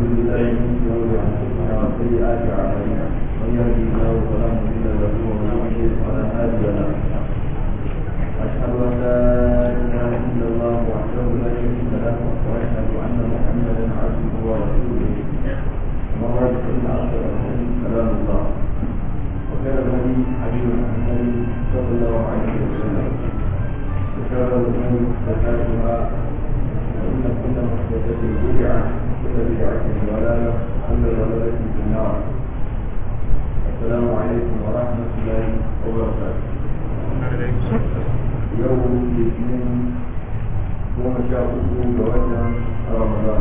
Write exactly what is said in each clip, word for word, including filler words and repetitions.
بالله من شرور انفسنا وسيئات اعمالنا من يهده الله فلا مضل له ومن يضلل فلا هادي له اشهد ان لا اله الا الله وحده لا شريك له واشهد ان محمدا عبده ورسوله اما بعد فان اصدق الحديث كلام الله وخير الهدي حديث محمد صلى الله عليه وسلم وشر الامور محدثاتها وإن كل محدثة بدعة وكل بدعة ضلالة وكل ضلالة في النار. السلام عليكم ورحمة الله وبركاته. يوم الاثنين يوم شاء جواز رمضان.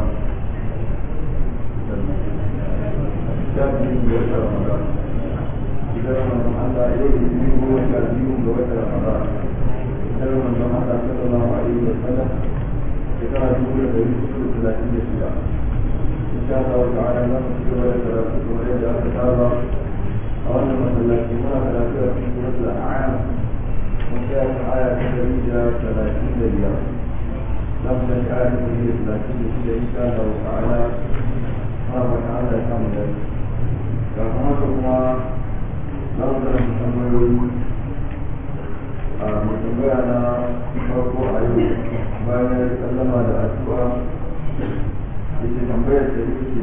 شاهد جواز رمضان. إذا رمضان الله يوم الاثنين هو شاهد جواز رمضان. إذا رمضان الله صلى الله عليه وسلم shekara dubu da dari hudu da talatin da shida insha Allah ta'ala za mu ci gaba da karatu kamar yadda aka saba a wannan masallaci muna karatu a cikin suratul a'am mun tsaya kan aya ta dari da talatin da biyar za mu tashi aya ta dari da talatin da shida insha Allah ta'ala ma ba ta Allah ya samu da ga kuma kuma za mu karanta tambayoyi a mai tambaya na farko a yau bayan ya sallama da addu'a yake tambayar da yake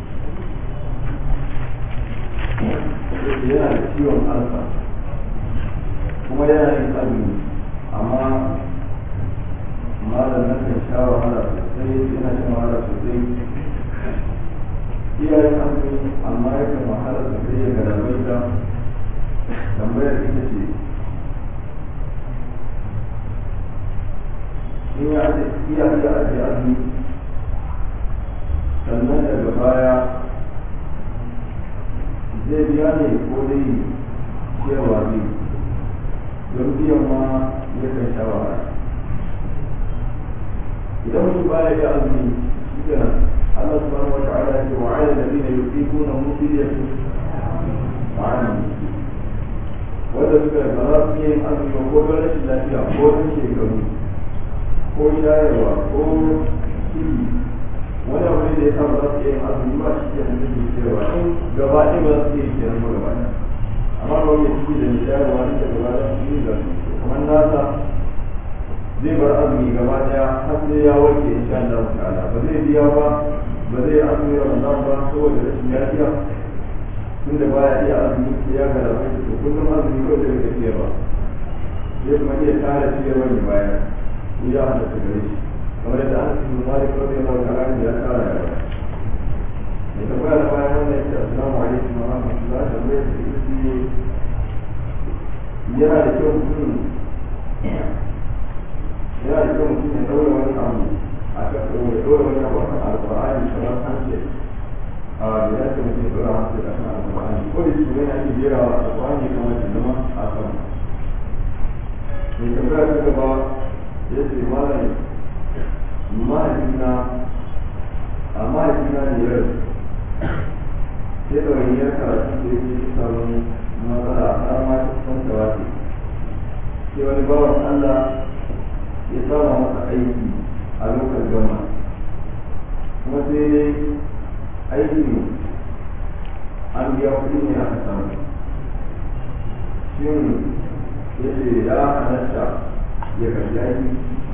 yana da ciwon alfa kuma yana yin azumi amma malam na kan sha wahala sosai yana shan wahala sosai iyayen azumi amma ya kan wahala sosai ya galabaita tambayar ita ce in ya iya iya ajiye azumi sannan daga baya zai biya ne ko dai cewa ne don biyan ma ya kan sha wahala idan mutum baya iya azumi shi kenan Allah subhanahu wa ta'ala ya ce wa 'ala alladhina yuqinunahu fidyatun ta'amun wanda suka ba za su yin azumi ko don rashin lafiya ko don shekaru ko shayarwa ko ciki wani abu ne da ya samu za su iya yin azumi ba shi ke hannun da cewa in gaba ɗaya ba za su iya yin kenan ba gaba ɗaya amma ba wani ciki da mai shayarwa ne da gaba ɗaya su yi da su kamar nasa zai bar azumi gaba ɗaya har sai ya warke insha Allah ta'ala ba zai biya ba ba zai azumi Ramadan ba saboda rashin lafiya tunda baya iya azumi sai ya galabai da to kullum azumi kawai zai rika ciyarwa zai kuma iya tara ciyarwa ne bayan ya halatta gare shi kamar yadda an cikin malik rabbi Allah ta'ala ya kara ya ba ne tambaya da bayan wannan yake assalamu alaikum wa rahmatullahi wa barakatuh yana da kyau mutum yana da kyau mutum ya daura wani abu a kan ya daura wani abu a kan alƙur'ani kamar an ce a da ya ce mutum ya daura hannu a kan alƙur'ani ko da shi yana ake jera alƙur'ani kamar da zama a sama mai tambaya ta gaba ya ce malam mahaifina a mahaifina ne yau sai da wani yar karatu da ya ce sabon matsala har ma ta kusan da wace sai wani bawan Allah ya sama masa aiki a lokacin gama kuma sai aiki an biya kuɗi ne aka samu shin ya ce ya halatta ya karbi aiki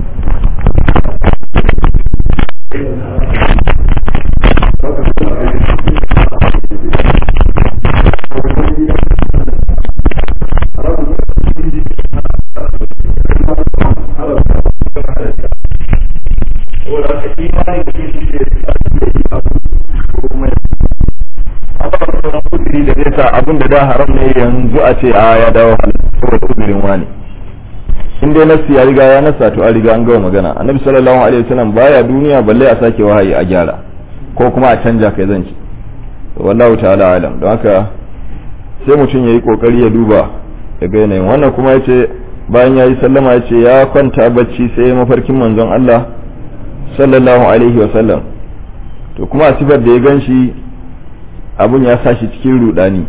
abin da da haram ne yanzu a ce a ya dawo saboda uzurin wani in dai nasu ya riga ya nasa to an riga an gama magana annabi sallallahu alaihi wasallam baya duniya balle a sake wahayi a gyara ko kuma a canja kai zanci wallahu ta'ala alam don haka sai mutum yayi kokari ya duba ya ga yanayin wannan kuma yace bayan yayi sallama yace ya kwanta bacci sai mafarkin manzon Allah sallallahu alaihi wasallam to kuma asibar da ya ganshi abun ya sashi cikin rudani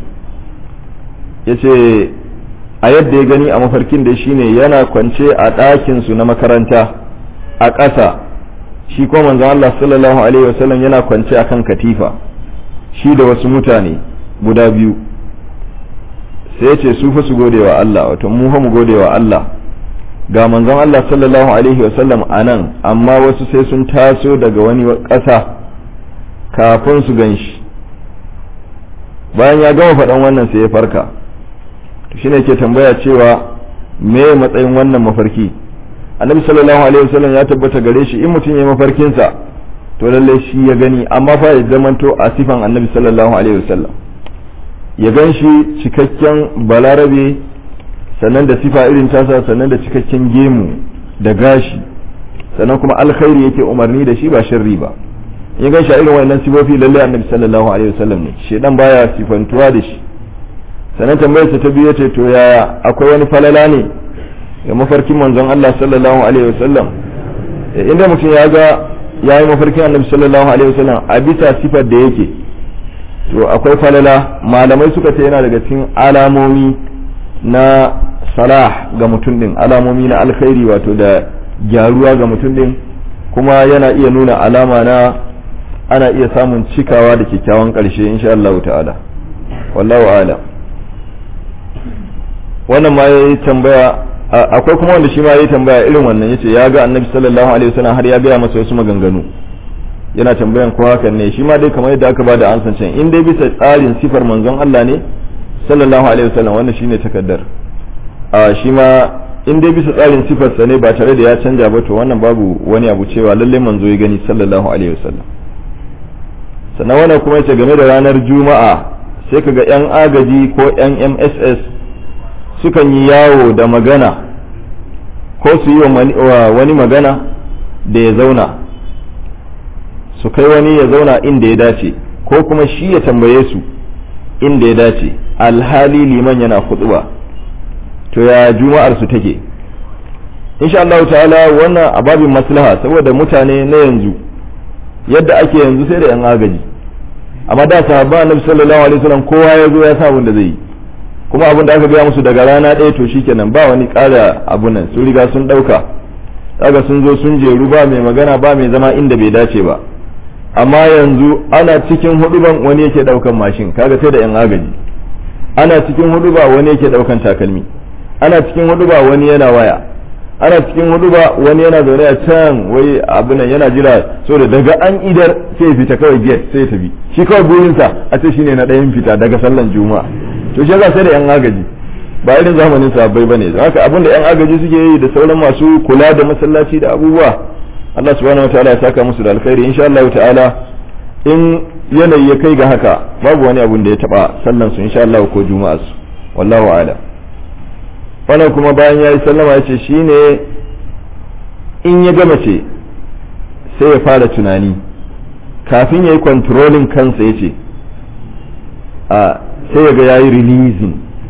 yace a yadda ya gani a mafarkin da shine yana kwance a ɗakin su na makaranta a ƙasa shi kuma manzon Allah sallallahu alaihi wasallam yana kwance akan katifa shi da wasu mutane guda biyu sai ya ce su fa su gode wa Allah wato mu fa mu gode wa Allah ga manzon Allah sallallahu alaihi wasallam anan amma wasu sai sun taso daga wani ƙasa kafin su ganshi bayan ya gama faɗan wannan sai ya farka shine ke tambaya cewa me matsayin wannan mafarki annabi sallallahu alaihi wasallam ya tabbata gare shi in mutum ya mafarkin sa to lalle shi ya gani amma fa ya zamanto a sifan annabi sallallahu alaihi wasallam ya ganshi cikakken balarabe sannan da sifa irin tasa sannan da cikakken gemu da gashi sannan kuma alkhairi yake umarni da shi ba sharri ba in ganshi a irin wannan sifofi lalle annabi sallallahu alaihi wasallam ne shedan baya sifantuwa da shi sannan tambayar ta biyu ce to yaya akwai wani falala ne ga mafarkin manzon Allah sallallahu alaihi wasallam inda mutum ya ga yayi mafarkin annabi sallallahu alaihi wasallam a bisa sifar da yake to akwai falala malamai suka ce yana daga cikin alamomi na salah ga mutum din alamomi na alkhairi wato da gyaruwa ga mutum din kuma yana iya nuna alama na ana iya samun cikawa da kyakkyawan karshe insha Allah ta'ala wallahu a'lam wannan ma yayi tambaya akwai kuma wanda shi ma yayi tambaya irin wannan yace ya ga annabi sallallahu alaihi wasallam har ya ga masa wasu maganganu yana tambayan ko hakan ne shi ma dai kamar yadda aka bada ansan can in dai bisa tsarin sifar manzon Allah ne sallallahu alaihi wasallam wannan shine takaddar a shi ma in dai bisa tsarin sifar sa ne ba tare da ya canja ba to wannan babu wani abu cewa lalle manzo ya gani sallallahu alaihi wasallam sannan wannan kuma yace game da ranar juma'a sai kaga yan agaji ko yan M S S sukan yi yawo da magana ko su yi wa wani magana da ya zauna su kai wani ya zauna inda ya dace ko kuma shi ya tambaye su inda ya dace alhali liman yana khutba to ya juma'ar su take insha Allah ta'ala wannan ababin maslaha saboda mutane na yanzu yadda ake yanzu sai da yan agaji amma da sahabba annabi sallallahu alaihi wasallam kowa ya zo ya sa abin da zai yi kuma abin da aka gaya musu daga rana ɗaya to shikenan ba wani ƙara abu nan sun riga sun ɗauka daga sun zo sun jeru ba mai magana ba mai zama inda bai dace ba amma yanzu ana cikin huduban wani yake ɗaukan mashin kaga sai da yan agaji ana cikin huduba wani yake ɗaukan takalmi ana cikin huduba wani yana waya ana cikin huduba wani yana zaune a can wai abu nan yana jira so da daga an idar sai ya fita kawai gate sai ya tafi shi kawai burinsa a ce shine na ɗayan fita daga sallan juma'a to shi yasa sai da yan agaji ba irin zamanin sahabbai bane haka abin da yan agaji suke yi da sauran masu kula da masallaci da abubuwa Allah subhanahu wataala ya saka musu da alkhairi insha Allah ta'ala in yanayi ya kai ga haka babu wani abun da ya taba sallan su insha Allah ko juma'a su wallahu a'lam wannan kuma bayan yayi sallama yace shine in ya gama ce sai ya fara tunani kafin yayi controlling kansa yace a sai ya ga ya yi releasing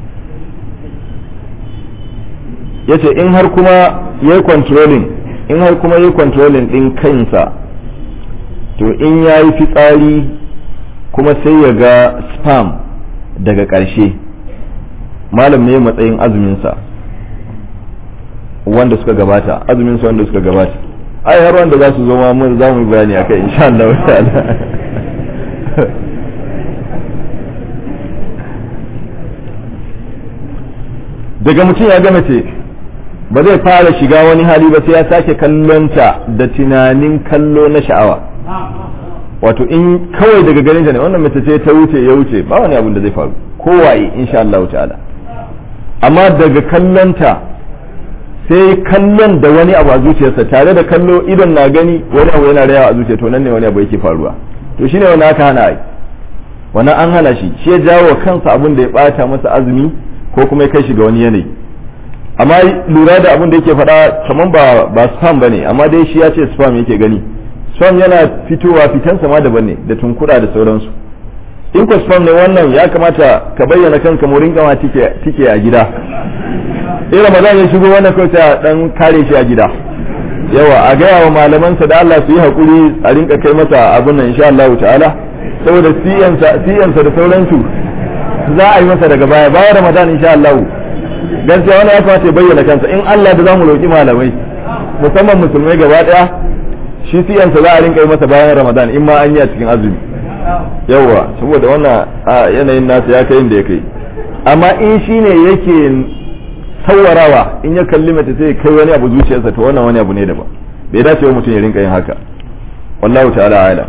ya ce in har kuma ya yi controlling in har kuma ya yi controlling ɗin kansa to in ya yi fitsari kuma sai ya ga spam daga ƙarshe malam ne matsayin azuminsa wanda suka gabata azuminsa wanda suka gabata ai har wanda za su zo ma mun za mu yi bayani akai insha Allah ta'ala daga mutum ya gama ce ba zai fara shiga wani hali ba sai ya sake kallonta da tunanin kallo na sha'awa wato in kawai daga ganin ta ne wannan mace ce ta wuce ya wuce ba wani abin da zai faru kowaye insha Allah ta'ala amma daga kallonta sai kallon da wani abu a zuciyarsa tare da kallo idan na gani wani abu yana rayawa a zuciya to nan ne wani abu yake faruwa to shine wani aka hana ai wannan an hana shi shi ya jawo kansa abin da ya bata masa azumi ko kuma ya kai shi ga wani yanayi amma lura da abin da yake faɗa kaman ba ba spam bane amma dai shi ya ce spam yake gani spam yana fitowa fitansa ma daban ne da tunkura da sauransu in ko spam ne wannan ya kamata ka bayyana kanka mu rinka ma tike tike a gida eh Ramadan ya shigo wannan kawai ta dan kare shi a gida yawa a gaya wa malaman sa da Allah su yi hakuri a rinka kai masa abin nan insha Allah ta'ala saboda siyansa siyansa da sauransu za a yi masa daga baya bayan Ramadan insha Allah gaskiya wani ya kamata ya bayyana kansa in Allah da zamu roki malamai musamman musulmai gaba daya shi siyansa za a rinka yi masa bayan ramadan in ma an yi a cikin azumi yawa saboda wannan yanayin nasa ya kai inda ya kai amma in shi ne yake sawarawa in ya kalli mace sai kai wani abu zuciyarsa to wannan wani abu ne daban bai dace wa mutum ya rinka yin haka wallahu ta'ala a'lam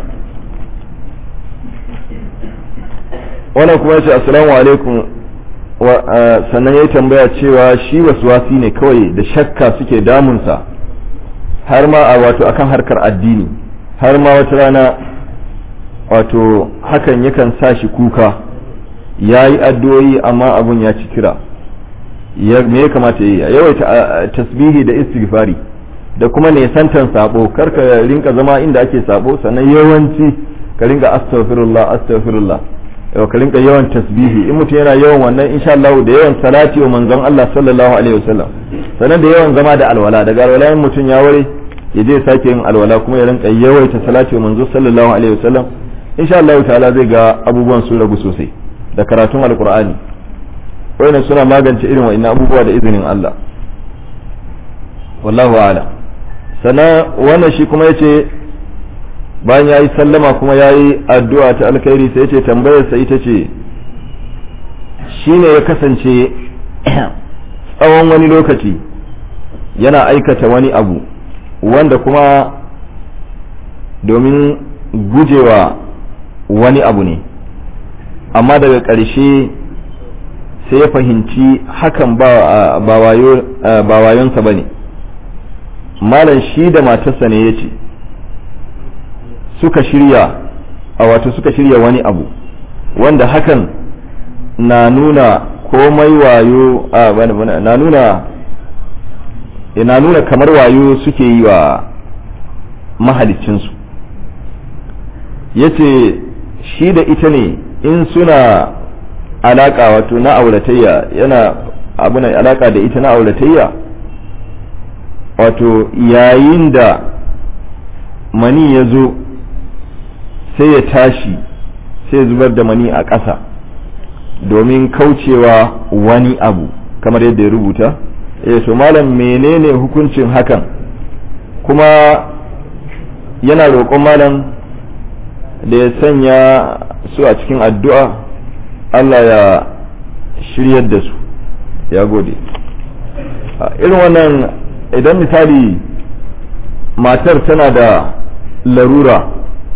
wannan kuma yace assalamu alaikum sannan yayi tambaya cewa shi waswasi ne kawai da shakka suke damunsa har ma a wato akan harkar addini har ma wata rana wato hakan yakan sa shi kuka yayi addu'o'i amma abun ya ci kira me ya kamata yi a yawaita tasbihi da istighfari da kuma nesantan sabo karka rinka zama inda ake sabo sannan yawanci ka rinka astaghfirullah astaghfirullah yau ka rinka yawan tasbihi in mutum yana yawan wannan insha Allah da yawan salati wa manzon Allah sallallahu alaihi wasallam sannan da yawan zama da alwala daga alwala in mutum ya ware ya je sake yin alwala kuma ya rinka yawaita salati wa manzon sallallahu alaihi wasallam insha Allah ta'ala zai ga abubuwan su ragu sosai da karatun alqur'ani wannan suna magance irin wa'annan abubuwa da izinin Allah wallahu a'lam sannan wannan shi kuma yace bayan ya yi sallama kuma ya yi addu'a ta alkhairi sai ce tambayarsa ita ce shi ne ya kasance tsawon wani lokaci yana aikata wani abu wanda kuma domin gujewa wani abu ne amma daga ƙarshe sai ya fahimci hakan ba wayonsa ba ne malam shi da matarsa ne ya ce suka shirya a wato suka shirya wani abu wanda hakan na nuna komai wayo na nuna na nuna kamar wayo suke yi wa mahalicinsu yace shi da ita ne in suna alaka wato na auratayya yana abu na alaka da ita na auratayya wato yayin da mani ya zo sai ya tashi sai zubar da mani a ƙasa domin kaucewa wani abu kamar yadda ya rubuta eh so malam menene hukuncin hakan kuma yana roƙon malam da ya sanya su a cikin addu'a Allah ya shiryar da su ya gode irin wannan idan misali matar tana da larura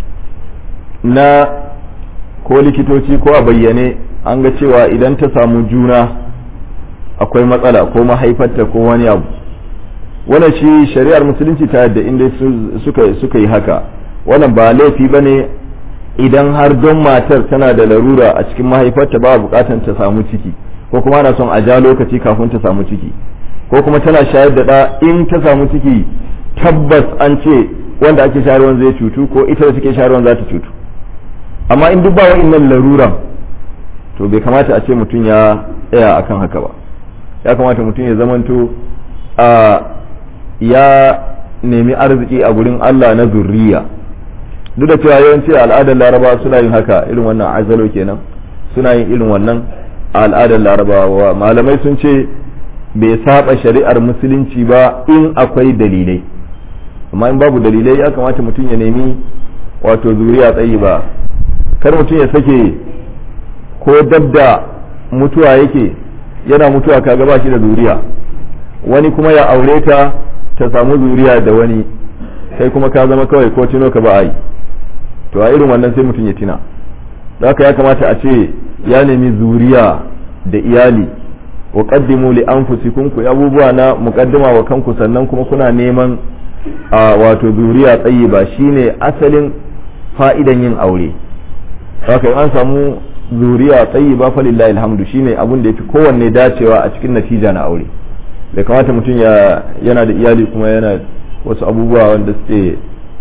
na ko likitoci ko a bayyane an ga cewa idan ta samu juna akwai matsala ko mahaifarta ko wani abu wannan shi shari'ar musulunci ta yadda inda suka suka yi haka wannan ba laifi bane idan har don matar tana da larura a cikin mahaifarta ba bukatan ta samu ciki ko kuma ana son a ja lokaci kafin ta samu ciki ko kuma tana shayar da ɗa in ta samu ciki tabbas an ce wanda ake shayarwan zai cutu ko ita da take shayarwan za ta cutu amma in duk ba wa'innan laruran to bai kamata a ce mutum ya tsaya akan haka ba ya kamata mutum ya zamanto a ya nemi arziki a gurin Allah na zurriya duk da cewa yawanci al'adar laraba suna yin haka irin wannan azalo kenan suna yin irin wannan al'adar larabawa malamai sun ce bai saba shari'ar musulunci ba in akwai dalilai amma in babu dalilai ya kamata mutum ya nemi wato zuriya tsayi ba kar mutum ya sake ko dabda mutuwa yake yana mutuwa kaga ba shi da zuriya wani kuma ya aure ta ta samu zuriya da wani kai kuma ka zama kawai ko tino ka ba a yi to a irin wannan sai mutum ya tina da haka ya kamata a ce ya nemi zuriya da iyali wa qaddimu li anfusikum ku abubuwa na muqaddima wa kanku sannan kuma kuna neman a wato zuriya tayyiba shine asalin fa'idan yin aure haka an samu zuriya tayyiba falillahi alhamdu shine abun da yafi kowanne dacewa a cikin natija na aure bai kamata mutum ya yana da iyali kuma yana wasu abubuwa wanda suke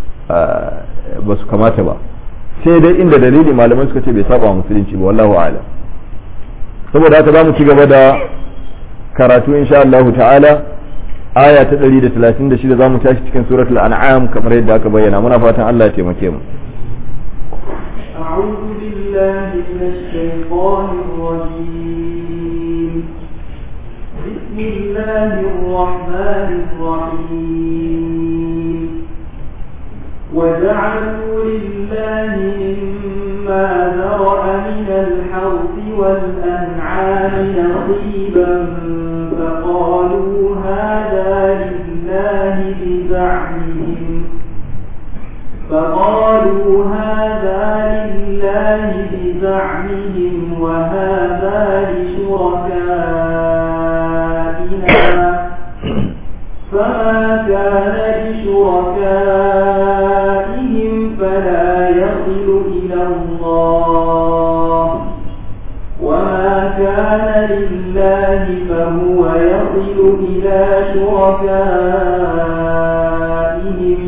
ba su kamata ba sai dai inda dalili malamai suka ce bai saba wa musulunci ba wallahu a'lam saboda haka za mu ci gaba da karatu insha Allah ta'ala aya ta ɗari da talatin da shida za mu tashi cikin suratul an'am kamar yadda aka bayyana muna fatan Allah ya taimake mu أعوذ بالله من الشيطان الرجيم بسم الله الرحمن الرحيم وجعلوا لله مما ذرأ من الحرث والأنعام نصيبا فقالوا هذا لله بزعمهم فقالوا هذا لله بزعمهم وهذا لشركائنا فما كان لشركائهم فلا يصل إلى الله وما كان لله فهو يصل إلى شركائهم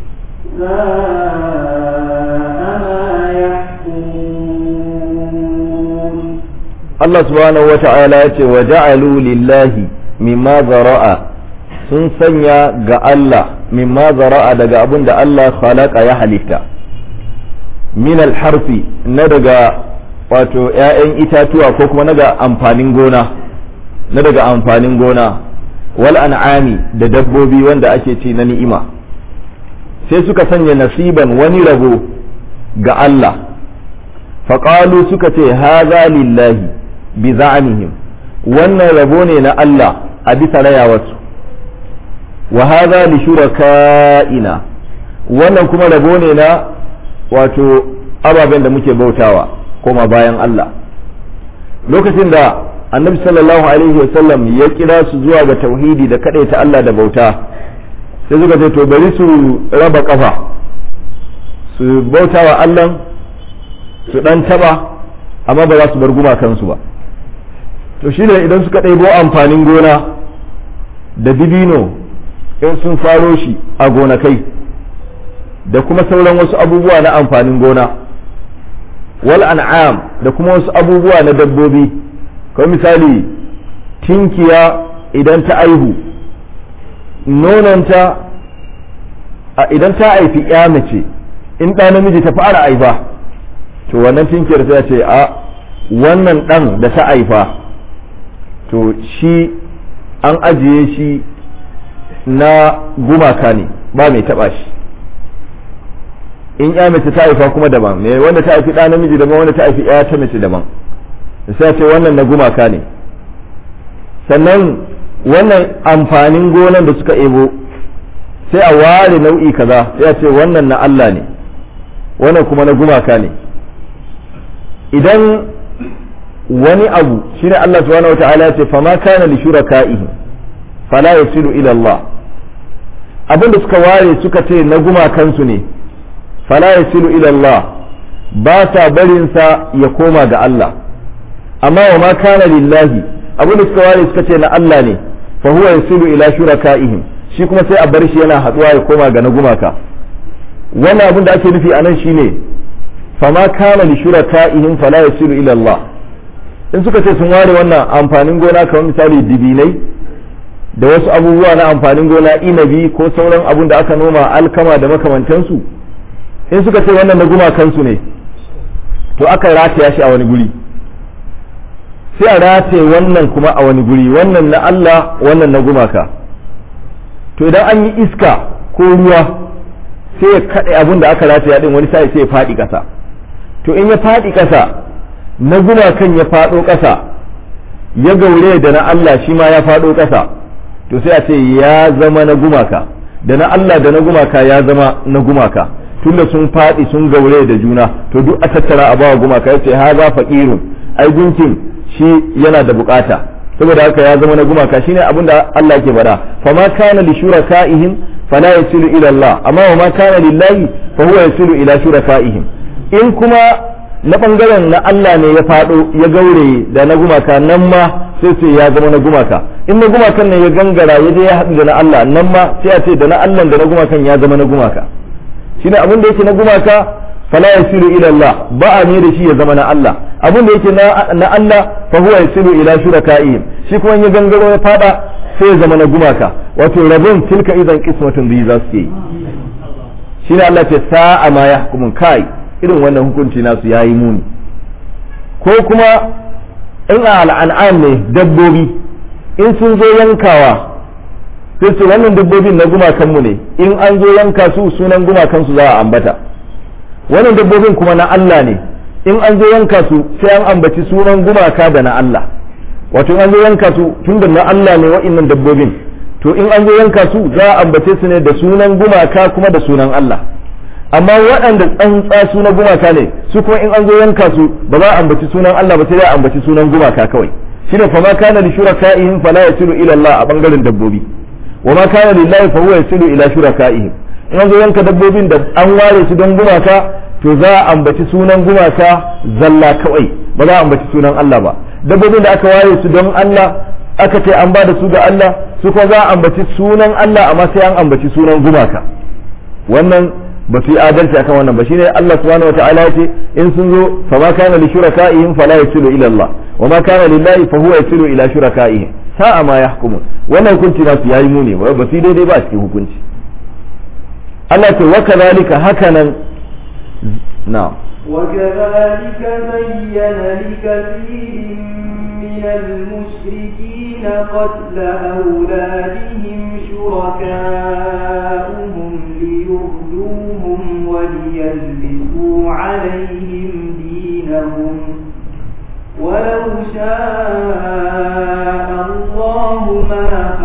ساء ما يحكمون. الله سبحانه وتعالى وجعلوا لله مما ذرأ sun sanya ga Allah mimma zara'a daga abin da Allah khalaqa ya halitta min alharfi na daga wato ‘ya'yan itatuwa ko kuma na daga amfanin gona na daga amfanin gona wal an'ami da dabbobi wanda ake ci na ni'ima sai suka sanya nasiban wani rabo ga Allah faƙalu suka ce haza lillahi bi za'anihim wannan rabo ne na Allah a bisa rayawarsu wa hadha li shuraka'ina wannan kuma rabo ne na wato ababen da muke bautawa koma bayan Allah lokacin da annabi sallallahu alaihi wasallam ya kira su zuwa ga tauhidi da kadaita Allah da bauta sai suka ce to bari su raba kafa su bautawa Allah su dan taba amma ba za su bar gumakansu ba to shine idan suka ɗebo amfanin gona da dibino in sun faro shi a gonakai da kuma sauran wasu abubuwa na amfanin gona wal an'am da kuma wasu abubuwa na dabbobi kamar misali tinkiya idan ta aihu nonanta idan ta haifi ya mace in ɗa namiji ta fara aifa to wannan tinkiyar sai ce a wannan ɗan da ta aifa to shi an ajiye shi na gumaka ne ba mai taba shi in ya mace ta haifa kuma daban me wanda ta haifi ɗa namiji daban wanda ta haifi ya ta mace daban sai ce wannan na gumaka ne sannan wannan amfanin gonan da suka ebo sai a ware nau'i kaza sai a ce wannan na Allah ne wannan kuma na gumaka ne idan wani abu shine Allah subhanahu wataala ya ce fama kana li shuraka'ihi fala yasilu ila Allah abinda suka ware suka ce na gumakansu ne fala yasilu ila Allah ba sa barin sa ya koma ga Allah amma wa ma kana lillahi abinda suka ware suka ce na Allah ne fa huwa yasilu ila shuraka'ihim shi kuma sai a bar shi yana haduwa ya koma ga na gumaka wannan abin da ake nufi anan shine fama kana li shuraka'ihim fala yasilu ila Allah in suka ce sun ware wannan amfanin gona kamar misali dibinai da wasu abubuwa na amfanin gona inabi ko sauran abun da aka noma alkama da makamantansu in suka ce wannan na gumakansu ne to aka rataya shi a wani guri sai a rataye wannan kuma a wani guri wannan na Allah wannan na gumaka to idan an yi iska ko ruwa sai ya kaɗe abun da aka rataya din wani sai sai ya faɗi ƙasa to in ya faɗi ƙasa na gumakan ya faɗo ƙasa ya gaure da na Allah shi ma ya faɗo ƙasa to sai a ce ya zama na gumaka da na Allah da na gumaka ya zama na gumaka tunda sun faɗi sun gaure da juna to duk a tattara a bawa gumaka yace ha za faqirun ai gunkin shi yana da bukata saboda haka ya zama na gumaka shine abin da Allah ke faɗa fa ma kana li shuraka'ihim fala yasilu ila Allah amma wa ma kana lillahi fa huwa yasilu ila shuraka'ihim in kuma na bangaren na Allah ne ya faɗo ya gaure da na gumaka nan ma sai sai ya zama na gumaka in na gumakan ne ya gangara ya je ya haɗu da na Allah nan ma sai a ce da na Allah da na gumakan ya zama na gumaka shine abin da yake na gumaka fala yasilu ila Allah ba a ne da shi ya zama na Allah abin da yake na Allah fa huwa yasilu ila shuraka'ihim shi kuma ya gangaro ya fada sai ya zama na gumaka wato rabun tilka idan qismatun bi za su yi shine Allah ce sa'a ma yahkumun kai irin wannan hukunci nasu yayi muni ko kuma in a al'an'am ne dabbobi in sun zo yankawa sai ce wannan dabbobin na gumakanmu ne in an zo yanka su sunan gumakansu za a ambata wannan dabbobin kuma na Allah ne in an zo yanka su sai an ambaci sunan gumaka da na Allah wato in an zo yanka su tunda na Allah ne wa'annan dabbobin to in an zo yanka su za a ambace su ne da sunan gumaka kuma da sunan Allah amma waɗanda tsantsa sunan gumaka ne su kuma in an zo yanka su ba za a ambaci sunan Allah ba sai da ambaci sunan gumaka kawai shine fa ma kana li shuraka'ihim fala yasilu ila Allah a bangaren dabbobi wa ma kana lillahi fa huwa yasilu ila shuraka'ihim in an zo yanka dabbobin da an ware su don gumaka to za a ambaci sunan gumaka zalla kawai ba za a ambaci sunan Allah ba dabbobin da aka ware su don Allah aka ce an ba da su ga Allah su kuma za a ambaci sunan Allah amma sai an ambaci sunan gumaka wannan ba su yi adalci akan wannan ba shine Allah subhanahu wataala ya ce in sun zo fa ma kana li shuraka'ihim fala yasilu ila Allah wa ma kana lillahi fa huwa yasilu ila shuraka'ihim sa'a ma yahkumun wannan hukunci nasu yayi muni ba su daidai ba a cikin hukunci Allah ce wa kadhalika hakanan na'am وكذلك زين لكثير من المشركين قتل أولادهم شركاؤهم ليردوهم وليلبسوا عليهم دينهم ولو شاء الله ما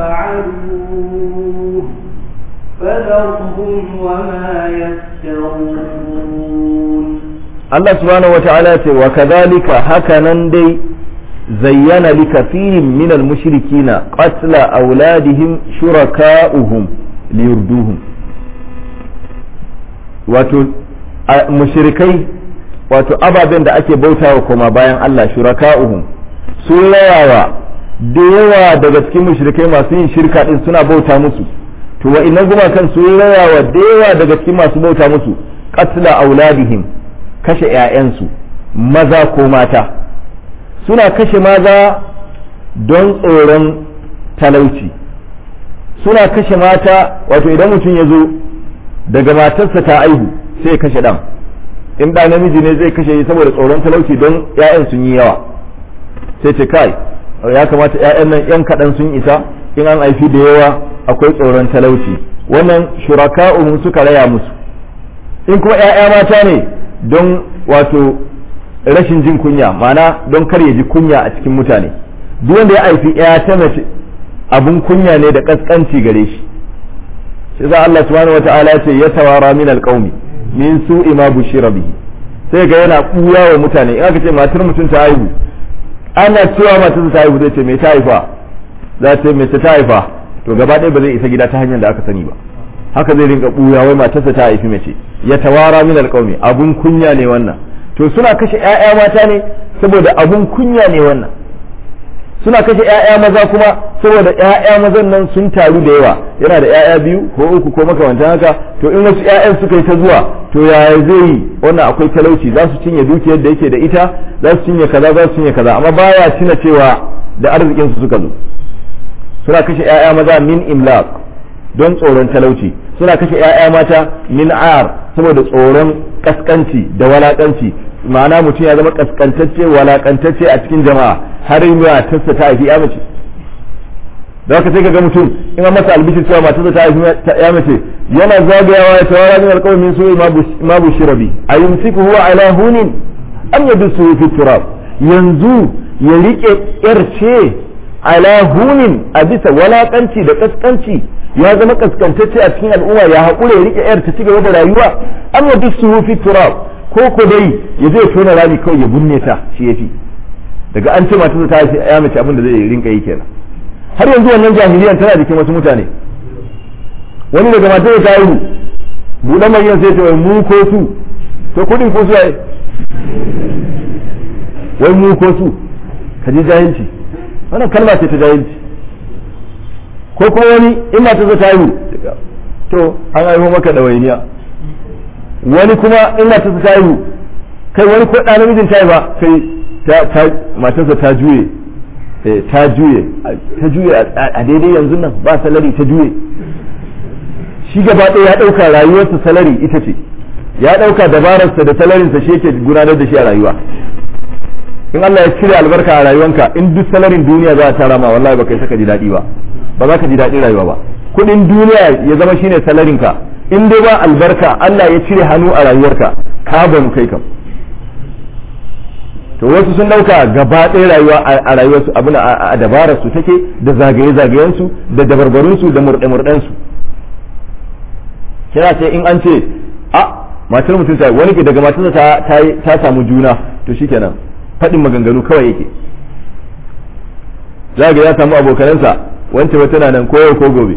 فعلوه فذرهم وما يفترون Allah subhanahu wa ta'ala ce wa kadhalika hakanan dai zayyana li kathirin min al-mushrikina qatla auladihim shuraka'uhum liyurduhum wato mushrikai wato ababen da ake bautawa kuma bayan Allah shuraka'uhum sun rayawa da yawa daga cikin mushrikai masu yin shirka din suna bauta musu to wa inna gumakan sun rayawa da yawa daga cikin masu bauta musu qatla auladihim kashe ‘ya'yansu maza ko mata suna kashe maza don tsoron talauci suna kashe mata wato idan mutum ya zo daga matarsa ta aihu sai kashe ɗan in ɗa namiji ne zai kashe shi saboda tsoron talauci don ‘ya'yan sun yi yawa sai ce kai ya kamata ‘ya'yan nan ‘yan kaɗan sun isa in an haifi da yawa akwai tsoron talauci wannan shuraka'uhum suka raya musu in kuma ‘ya'ya mata ne don wato rashin jin kunya ma'ana don kar ya ji kunya a cikin mutane duk wanda ya haifi ya ta mace abun kunya ne da kaskanci gare shi shi za Allah subhanahu wata'ala ya ce ya tawara min alqaumi min su'i ma bushira bihi sai ga yana kuya wa mutane in aka ce matar mutum ta haihu ana cewa matar ta haihu zai ce me ta haifa za ta me ta haifa to gaba ɗaya ba zai isa gida ta hanyar da aka sani ba haka zai rinka buya wai matarsa ta haifi mace ya tawara min alqaumi abun kunya ne wannan to suna kashe ƴaƴa mata ne saboda abun kunya ne wannan suna kashe ƴaƴa maza kuma saboda ƴaƴa mazan nan sun taru da yawa yana da ƴaƴa biyu ko uku ko makamantan haka to in wasu ƴaƴan suka yi ta zuwa to yaya zai yi wannan akwai talauci za su cinye dukiyar da yake da ita za su cinye kaza za su cinye kaza amma baya tuna cewa da arzikin su suka zo suna kashe ƴaƴa maza min imlaq don tsoron talauci suna kashe ƴaƴa mata min ar saboda tsoron kaskanci da walakanci ma'ana mutum ya zama kaskantacce walakantacce a cikin jama'a har yi matarsa ta haifi ya mace da haka sai ka ga mutum in an masa albishir cewa matarsa ta haifi ya mace yana zagayawa ya tawara min alƙawar min su'i ma bushira bi a yumsiku huwa ala hunin am yadussu fi turab yanzu ya rike yar ce ala hunin a bisa walakanci da kaskanci ya zama kaskantacce a cikin al'umma ya haƙura ya rike yar ta cigaba da rayuwa an wa duk fi turab ko ko dai ya zai tona rami kawai ya binne ta shi yafi daga an ce mata ta haifi ya mace abin da zai rinka yi kenan har yanzu wannan jahiliyan tana jikin wasu mutane wani daga mata ta haihu buɗe mai yin sai ta wai mu ko su to kuɗin ko su yayi wai mu ko su ka ji jahilci wannan kalma ce ta jahilci ko kuma wani in mata ta haihu to an haihu maka ɗawainiya wani kuma in mata ta haihu kai wani ko ɗan namijin ta haifa kai ta matarsa ta juye ta juye ta juye a daidai yanzu nan ba salari ta juye shi gaba ɗaya ya ɗauka rayuwarsa salari ita ce ya ɗauka dabararsa da salarinsa shi yake gudanar da shi a rayuwa in Allah ya cire albarka a rayuwanka in duk salarin duniya za a tara ma wallahi ba kai saka ji daɗi ba ba za ka ji daɗin rayuwa ba kudin duniya ya zama shine salarin ka in dai ba albarka Allah ya cire hannu a rayuwarka ka ban kai kam to wasu sun dauka gaba ɗaya rayuwa a rayuwarsu abin a dabarar su take da zagaye-zagayen su da dabarbarun su da murɗe-murɗen su kina ce in an ce a matar mutum ta wani ke daga matarsa ta ta samu juna to shikenan faɗin maganganu kawai yake zaga ya samu abokanansa wance wata na nan koyo ko gobe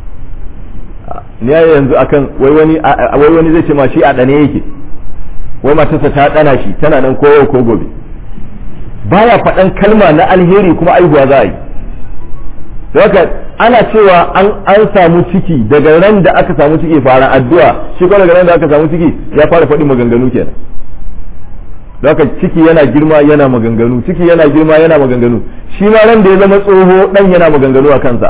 ni yanzu akan wai wani wai wani zai ce ma shi a dane yake wai matarsa ta dana shi tana nan koyo ko gobe baya faɗan kalma na alheri kuma aihuwa za a yi haka ana cewa an an samu ciki daga ran da aka samu ciki fara addu'a shi kuma daga ran da aka samu ciki ya fara faɗi maganganu kenan haka ciki yana girma yana maganganu ciki yana girma yana maganganu shi ma ran da ya zama tsoho dan yana maganganu a kansa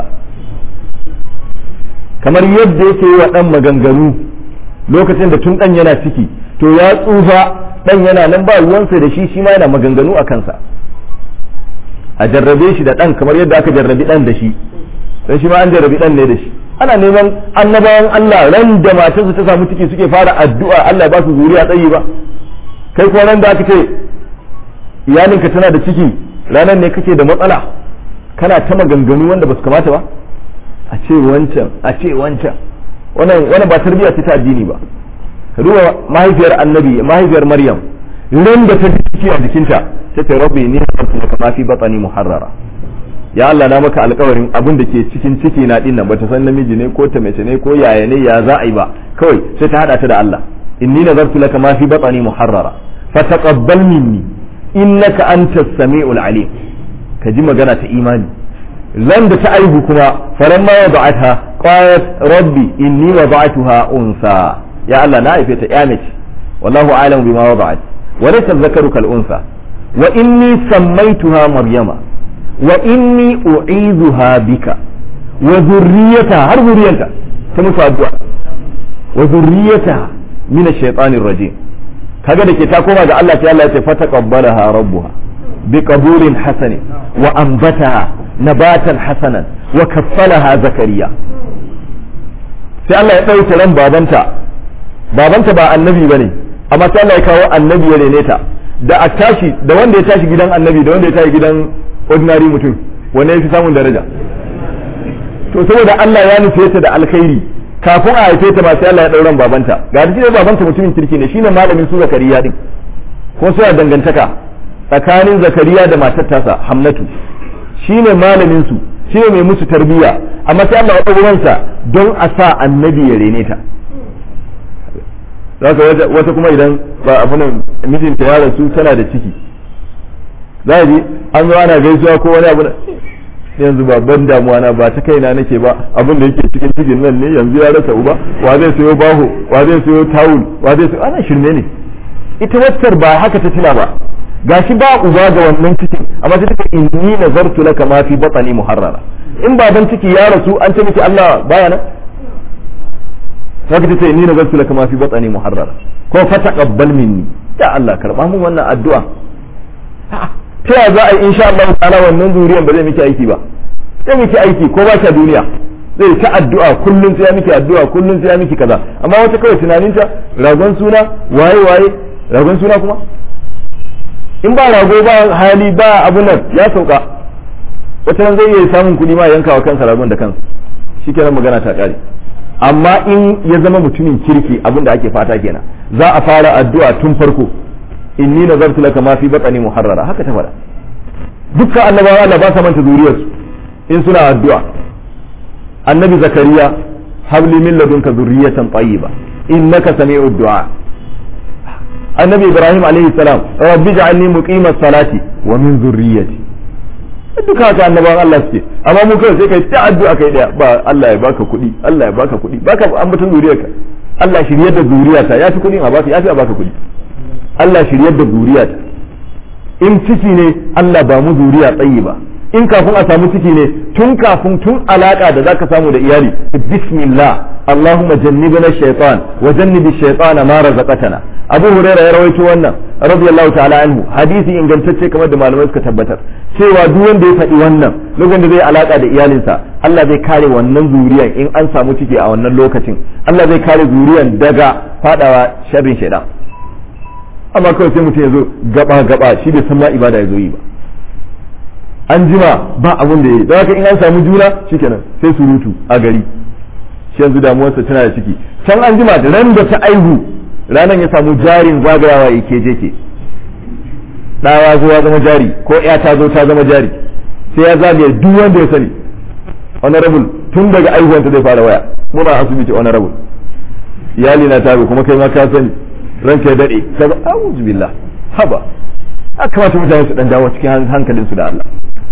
kamar yadda yake yi wa dan maganganu lokacin da tun dan yana ciki to ya tsufa dan yana nan ba ruwansa da shi shi ma yana maganganu a kansa a jarrabe shi da dan kamar yadda aka jarrabi dan da shi dan shi ma an jarrabi dan ne da shi ana neman annabawan Allah ran da matarsa ta samu ciki suke fara addu'a Allah ya ba su zuriya tsayi ba kai ko ran da aka ce iyalinka tana da ciki ranar ne kake da matsala kana ta maganganu wanda ba su kamata ba a ce wancan a ce wancan wannan wannan ba tarbiyya ce ta addini ba ka duba mahaifiyar annabi mahaifiyar maryam ran da ta ciki a jikinta sai ta rabbi ni haramtu laka ma fi batni muharrara ya Allah na maka alƙawarin abin da ke cikin ciki na dinnan bata san namiji ne ko ta mace ne ko yaya ne ya za a yi ba kawai sai ta hada ta da Allah inni nazartu laka ma fi batni muharrara fataqabbal minni innaka antas samiul alim ka ji magana ta imani zan da ta aihu kuma falamma wada'atha qalat rabbi inni wada'tuha unsa ya Allah na haife ta ya mace wallahu a'lamu bima wada'at wa laysa dhakaru kal unsa wa inni sammaytuha maryama wa inni u'idhuha bika wa dhurriyyataha har dhurriyyata ta musu addu'a wa dhurriyyataha min ash-shaytanir rajim kaga da ke ta koma ga Allah sai Allah ya ce fataqabbalaha rabbuha biqabulin hasan wa anbataha nabatan hasanan wa kaffalaha zakariya sai Allah ya dauke ran babanta babanta ba annabi bane amma sai Allah ya kawo annabi ya rene ta da a tashi da wanda ya tashi gidan annabi da wanda ya tashi gidan ordinary mutum wanne ya fi samun daraja to saboda Allah ya nufe ta da alkhairi kafin a haife ta ba sai Allah ya dauran babanta ga da shi babanta mutumin kirki ne shine malamin su zakariya din ko suna dangantaka tsakanin zakariya da matar tasa hamnatu shine malamin su shine mai musu tarbiyya amma sai Allah ya dauran sa don a sa annabi ya rene ta zaka wata kuma idan ba abunan mijinta ya rasu tana da ciki za ji an zo ana gaisuwa ko wani abu yanzu babban damuwa na ba ta kaina nake ba abin da yake cikin cikin nan ne yanzu ya rasa uba wa zai sayo baho wa zai sayo tawul wa zai sayo ana shirme ne ita waccar ba haka ta tuna ba gashi ba uba ga wannan cikin amma sai take inni nazartu laka ma fi batni muharrara in baban ciki ya rasu an ce miki Allah baya nan zaka tace inni nazartu laka ma fi batni muharrara ko fataqabbal minni ya Allah karba mun wannan addu'a ta ya za a yi insha Allah ta'ala wannan zuriyan ba zai miki aiki ba zai miki aiki ko ba ta duniya zai ta addu'a kullun sai ya miki addu'a kullun sai ya miki kaza amma wata kawai tunaninta ragon suna waye waye ragon suna kuma in ba rago ba hali ba abu nan ya sauka wata nan zai iya samun kuɗi ma yanka wa kansa ragon da kansa shikenan magana ta kare amma in ya zama mutumin kirki abin da ake fata kenan za a fara addu'a tun farko inni nazartu laka ma fi batni muharrara haka ta fara dukkan annabawa Allah ba sa manta zuriyarsu in suna addu'a annabi zakariya habli min ladunka zurriyatan tayyiba innaka sami'ud du'a annabi ibrahim alayhi salam rabbi ja'alni muqimas salati wa min zurriyyati duka haka annabawan Allah suke amma mu kai sai kai ta addu'a kai daya ba Allah ya baka kuɗi Allah ya baka kuɗi baka ambaton zuriyarka Allah shiryar da zuriyata yafi kuɗin a baka yafi a baka kuɗi Allah shiryar da zuriyata in ciki ne Allah ba mu zuriya tsayi ba in kafin a samu ciki ne tun kafin tun alaka da zaka samu da iyali bismillah Allahumma jannibna shaytan wa jannibi shaytana ma razaqtana Abu Hurairah ya rawaito wannan radiyallahu ta'ala anhu hadisi ingantacce kamar da malamai suka tabbatar cewa duk wanda ya faɗi wannan lokacin da zai alaka da iyalinsa Allah zai kare wannan zuriyan in an samu ciki a wannan lokacin Allah zai kare zuriyan daga fadawa sharrin shaytan amma kawai sai mutum ya zo gaba gaba shi bai san ma ibada ya zo yi ba an jima ba abun da ya yi don haka in an samu juna shikenan sai surutu a gari shi yanzu damuwarsa tana da ciki can an jima da ran da ta aihu ranar ya samu jarin zagayawa ya keje ke ɗa ya zo ya zama jari ko ya ta zo ta zama jari sai ya zagaye duk wanda ya sani honorable tun daga aihuwanta zai fara waya muna asibiti honorable iyali na tabi kuma kai ma ka sani ranka ya daɗe kaza a'udhu billah haba a kamata mutane su dan dawo cikin hankalinsu da Allah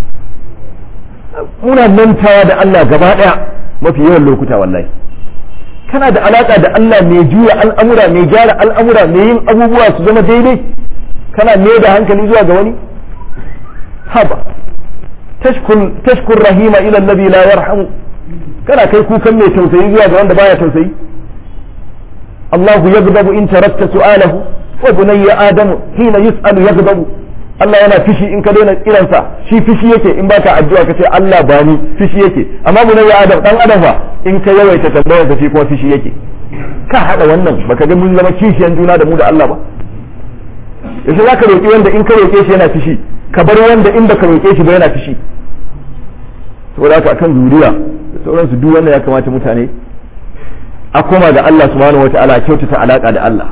muna mantawa da Allah gaba daya mafi yawan lokuta wallahi kana da alaka da Allah mai juya al'amura mai gyara al'amura mai yin abubuwa su zama daidai kana mai da hankali zuwa ga wani haba tashkur tashkur rahima ila alladhi la yarhamu kana kai kukan mai tausayi zuwa ga wanda baya tausayi Allah yaghdabu in tarakta su'alahu wa bunayya adamu hina yus'alu yaghdabu Allah yana fishi in ka daina kiransa shi fishi yake in baka addu'a kace Allah bani fishi yake amma bunayya adam dan adam fa in ka yawaita tambayar ka shi kuma fishi yake ka hada wannan baka ga mun zama kishiyan juna da mu da Allah ba yace zaka roki wanda in ka roke shi yana fishi ka bar wanda in baka roke shi ba yana fishi saboda haka akan zuriya da sauransu duk wannan ya kamata mutane a koma ga Allah subhanahu wataala kyautata alaka da Allah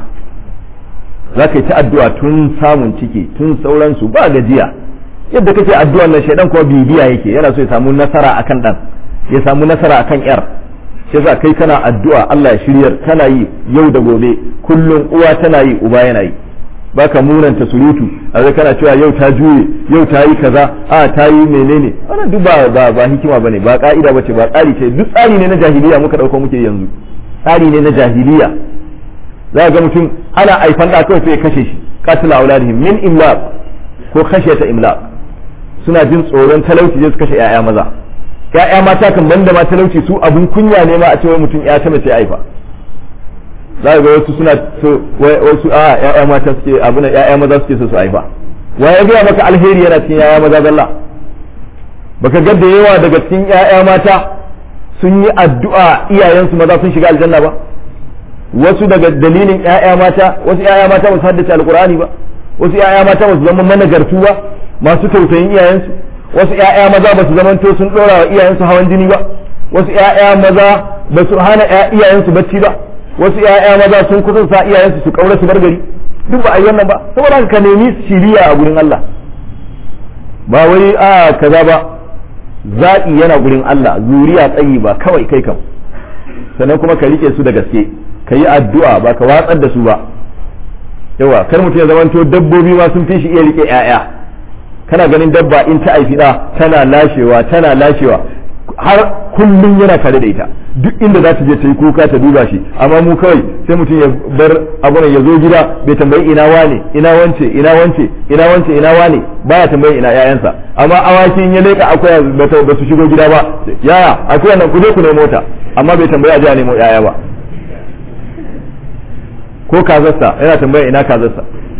za ka yi ta addu'a tun samun ciki tun sauransu ba gajiya yadda kake addu'an nan shaidan kuma bibiya yake yana so ya samu nasara akan dan ya samu nasara akan yar shi yasa kai kana addu'a Allah ya shiryar kana yi yau da gobe kullum uwa tana yi uba yana yi baka munanta surutu a kana cewa yau ta juye yau ta yi kaza a ta yi menene wannan duk ba ba hikima bane ba ka'ida bace ba tsari ce duk tsari ne na jahiliya muka dauko muke yanzu tsari ne na jahiliya za ga mutum ana aifan da kawai sai ya kashe shi qatla auladihim min imlaq ko khashyata imlaq suna jin tsoron talauci sai su kashe yaya maza yaya mata kan banda ma talauci su abun kunya ne ma a ce wai mutum ya ta mace aifa za ga wasu suna so wasu a yaya mata suke abuna yaya maza suke so su aifa waye ga maka alheri yana cikin yaya maza zalla baka ga da yawa daga cikin yaya mata sun yi addu'a iyayensu maza sun shiga aljanna ba wasu daga dalilin ƴaƴa mata wasu ƴaƴa mata ba su haddace alqur'ani ba wasu ƴaƴa mata ba su zama managartu ba masu tausayin iyayensu wasu ƴaƴa maza ba su zamanto sun dora wa iyayensu hawan jini ba wasu ƴaƴa maza ba su hana iyayensu bacci ba wasu ƴaƴa maza sun kusa sa iyayensu su kaura su bar gari duk ba a yi wannan ba saboda ka nemi shiriya a gurin Allah ba wai a kaza ba zaɓi yana gurin Allah zuriya tsayi ba kawai kai kam sannan kuma ka rike su da gaske ka yi addu'a ba ka watsar da su ba yawa kar mutum ya zamanto dabbobi ma sun fi shi iya rike ‘ya'ya kana ganin dabba in ta haifi ɗa tana lashewa tana lashewa har kullum yana tare da ita duk inda za ta je ta yi kuka ta duba shi amma mu kawai sai mutum ya bar abunan ya zo gida bai tambayi ina wane ina wance ina wance ina wance ina wane baya tambayi ina ‘ya'yansa amma awakin ya leƙa akwai ba su shigo gida ba yaya akwai nan ku je ku nemo mota amma bai tambayi a je a nemo ‘ya'ya ba ko kazarsa yana tambaya ina kazarsa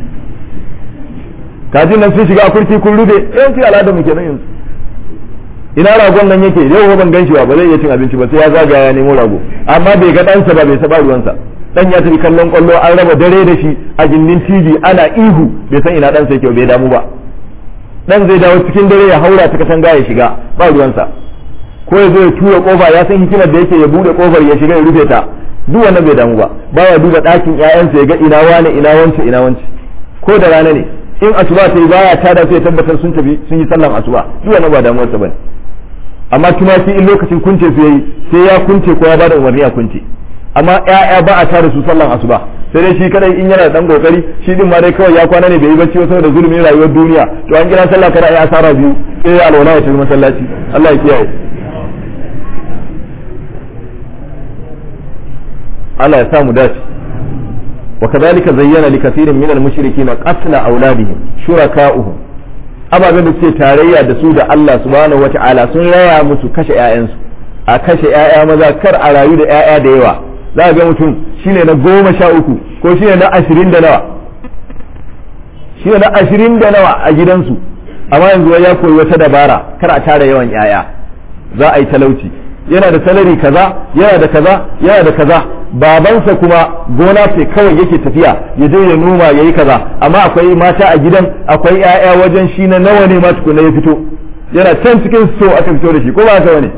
kajin nan sun shiga a kurki kun rufe yawanci al'adar mu kenan yanzu ina ragon nan yake yau ban gan shi ba ba zai iya cin abinci ba sai ya zagaya ya nemo rago amma bai ga ɗansa ba bai saba ruwansa dan ya tafi kallon kwallo an raba dare da shi a gindin tv ana ihu bai san ina ɗansa yake bai damu ba dan zai dawo cikin dare ya haura ta katanga ya shiga ba ruwansa ko ya zo ya tura kofa ya san hikimar da yake ya bude kofar ya shiga ya rufe ta duk wannan bai damu ba baya duba ɗakin ƴaƴansa ya ga ina wane ina wance ina wance ko da rana ne in asuba ta yi baya tada sai ya tabbatar sun tafi sun yi sallan asuba duk wannan ba damuwarsa bane amma tumaki in lokacin kunce su yayi sai ya kunce ko ya bada umarni a kunce amma ƴaƴa ba a tada su sallan asuba sai dai shi kadai in yana da dan kokari shi din ma dai kawai ya kwana ne bai yi bacci ba saboda zulumin rayuwar duniya to an kira sallah kada ai asara biyu sai ya alwala ya tafi masallaci Allah ya kiyaye Allah ya samu dace wa kadhalika zayyana li kathirin min al-mushrikeen qatla awladihim shuraka'uhum ababen da suke tarayya da su da Allah subhanahu wata'ala sun raya musu kashe ƴaƴansu a kashe ƴaƴa maza kar a rayu da ƴaƴa da yawa za ga mutum shine na goma sha uku ko shine na ashirin da nawa shine na ashirin da nawa a gidansu amma yanzu ya koyi wata dabara kar a tara yawan ƴaƴa za a yi talauci yana da salari kaza yana da kaza yana da kaza babansa kuma gona ce kawai yake tafiya ya je ya noma yayi kaza amma akwai mata a gidan akwai ƴaƴa wajen shi na nawa ne ma tukuna ya fito yana can cikin so aka fito da shi ko ba haka bane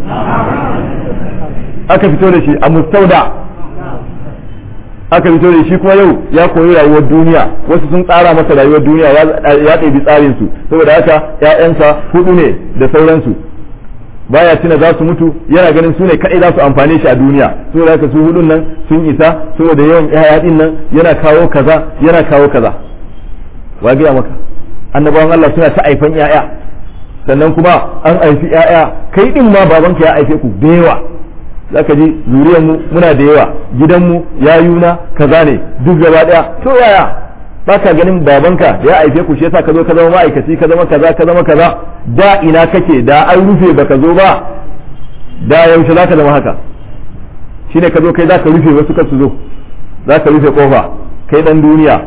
aka fito da shi a mustauda aka fito da shi kuma yau ya koyi rayuwar duniya wasu sun tsara masa rayuwar duniya ya ɗebi tsarin su saboda haka ƴaƴansa hudu ne da sauransu baya tuna za su mutu yana ganin su ne kaɗai za su amfane shi a duniya saboda haka su hudun nan sun isa saboda yawan ƴaƴa din nan yana kawo kaza yana kawo kaza wa gaya maka annabawan Allah suna ta aifan ƴaƴa sannan kuma an aifi ƴaƴa kai din ma babanka ya aife ku da yawa zaka ji zuriyar mu muna da yawa gidan mu yayuna kaza ne duk gaba daya to yaya baka ganin babanka da ya aife ku shi yasa ka zo ka zama ma'aikaci ka zama kaza ka zama kaza da ina kake da an rufe baka zo ba da yaushe zaka zama haka shine ka zo kai zaka rufe wasu ka su zo zaka rufe kofa kai dan duniya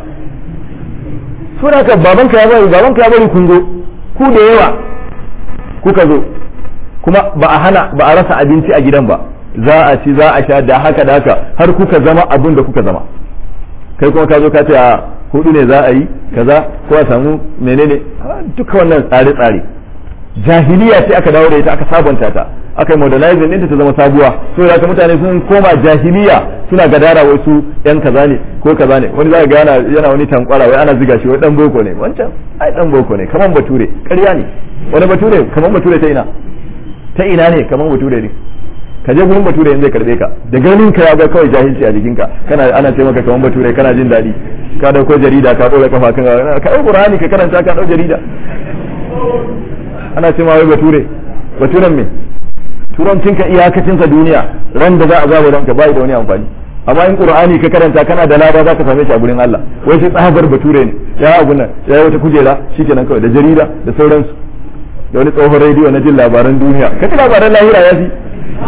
suna ka babanka ya bari babanka ya bari kun zo ku da yawa kuka zo kuma ba a hana ba a rasa abinci a gidan ba za a ci za a sha da haka da haka har kuka zama abin da kuka zama kai kuma ka zo ka ce a hudu ne za a yi kaza ko a samu menene duka wannan tsare-tsare jahiliya ce aka dawo da ita aka sabanta ta aka yi modernizing ɗinta ta zama sabuwa so da mutane sun koma jahiliya suna gadara wai su yan kaza ne ko kaza ne wani za ga yana yana wani tankwara wai ana ziga shi wai dan boko ne wancan ai dan boko ne kaman bature ƙarya ne wani bature kaman bature ta ina ta ina ne kaman bature ne ka je gurin bature in zai karbe ka da ganin ka ya ga kawai jahilci a jikinka kana ana ce maka kaman bature kana jin daɗi ka dauko jarida ka dora kafa kan ka dau qur'ani ka karanta ka dau jarida ana ce ma wai bature baturen me turancin ka iyakacin ka duniya ran da za a zaba ranka bai da wani amfani amma in qur'ani ka karanta kana da lada za ka same shi a gurin Allah wai sai tsabar bature ne ya abu nan ya wata kujera shikenan kawai da jarida da sauransu da wani tsohon rediyo na jin labaran duniya ka ji labaran lahira ya fi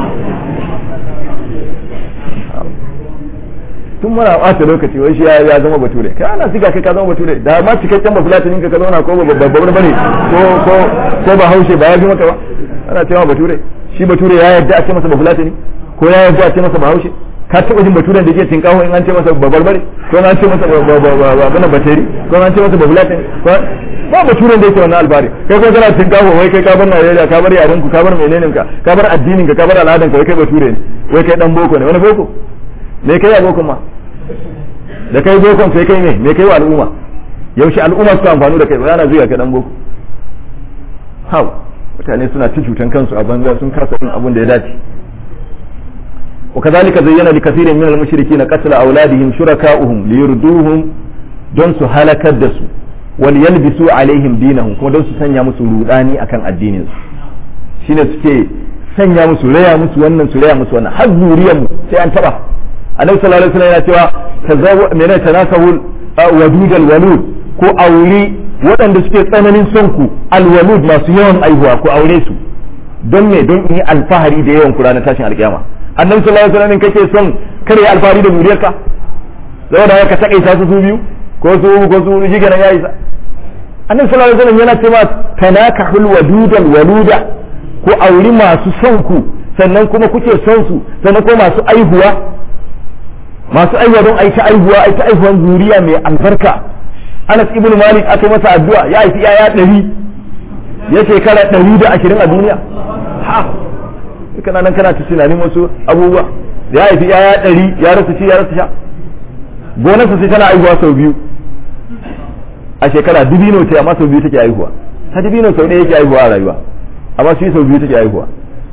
tun muna ɓata lokaci wai shi ya zama bature kai ana siga kai ka zama bature da ma cikakken ba fulatinin ka ka zauna ko babbar bane ko ko ko ba haushe ba ya ji maka ba ana cewa bature shi bature ya yarda a ce masa ba fulatini ko ya yarda a ce masa ba haushe ka taɓa jin baturen da ke tinkaho in an ce masa babbar bane ko an ce masa ba bateri ko an ce masa ba fulatini ba baturen da yake wannan albari kai ko kana tinkaho wai kai ka bar Najeriya ka bar yaren ku ka bar menene ka ka bar addinin ka ka bar al'adan ka wai kai bature ne wai kai dan boko ne wani boko me kai a bokon ma da kai bokon sai kai ne me kai wa al'umma yaushe al'umma su amfani da kai ba yana zuwa kai dan boko hau mutane suna ci cutan kansu a banza sun kasa yin abin da ya dace وكذلك زين لكثير من المشركين قتل أولادهم شركاؤهم ليردوهم don su halakar da su wal yalbisu alaihim dinahum kuma don su sanya musu rudani akan addinin su shine suke sanya musu raya musu wannan su raya musu wannan har zuriyar mu sai an taba annabi sallallahu alaihi wasallam yana cewa tazawu mena tanakahul wadud alwalud ko aure waɗanda suke tsananin son ku alwalud masu yawan aihuwa ko aure su don me don in yi alfahari da yawan ku ranar tashin alkiyama annabi sallallahu alaihi wasallam kake son kare alfahari da zuriyarka saboda ka takaita su su biyu ko su ko su shi kenan ya isa annabi sallallahu alaihi wasallam yana cewa tanakahul wadudal waluda ko auri masu son ku sannan kuma kuke son su sannan ko masu aihuwa masu aihuwa don aita aihuwa aita aihuwan zuriya mai albarka Anas ibn Malik aka masa addu'a ya haifi yaya ɗari ya shekara ɗari da ashirin a duniya ha kana nan kana ta tunanin wasu abubuwa ya haifi yaya ɗari ya rasa ci ya rasa sha gonarsa sai tana aihuwa sau biyu a shekara dubino ce amma sau biyu take aihuwa ta dubino sau ɗaya yake aihuwa a rayuwa amma shi sau biyu take aihuwa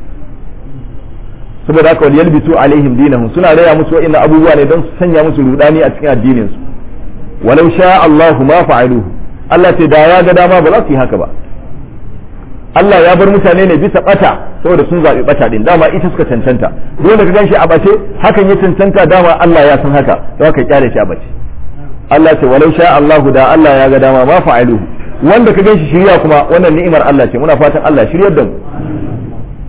saboda haka wal yalbisu alaihim dinahum suna raya musu wa'annan abubuwa ne don su sanya musu rudani a cikin addinin su walau sha Allahu ma fa'aluhu Allah ce da ya ga dama ba za su yi haka ba Allah ya bar mutane ne bisa bata saboda sun zabi bata din dama ita suka cancanta dole ka ganshi a bace hakan ya cancanta dama Allah ya san haka don ka kyale shi a bace Allah ce walau sha Allahu da Allah ya ga dama ma fa'aluhu wanda ka ganshi shirya kuma wannan ni'imar Allah ce muna fatan Allah shiryar da mu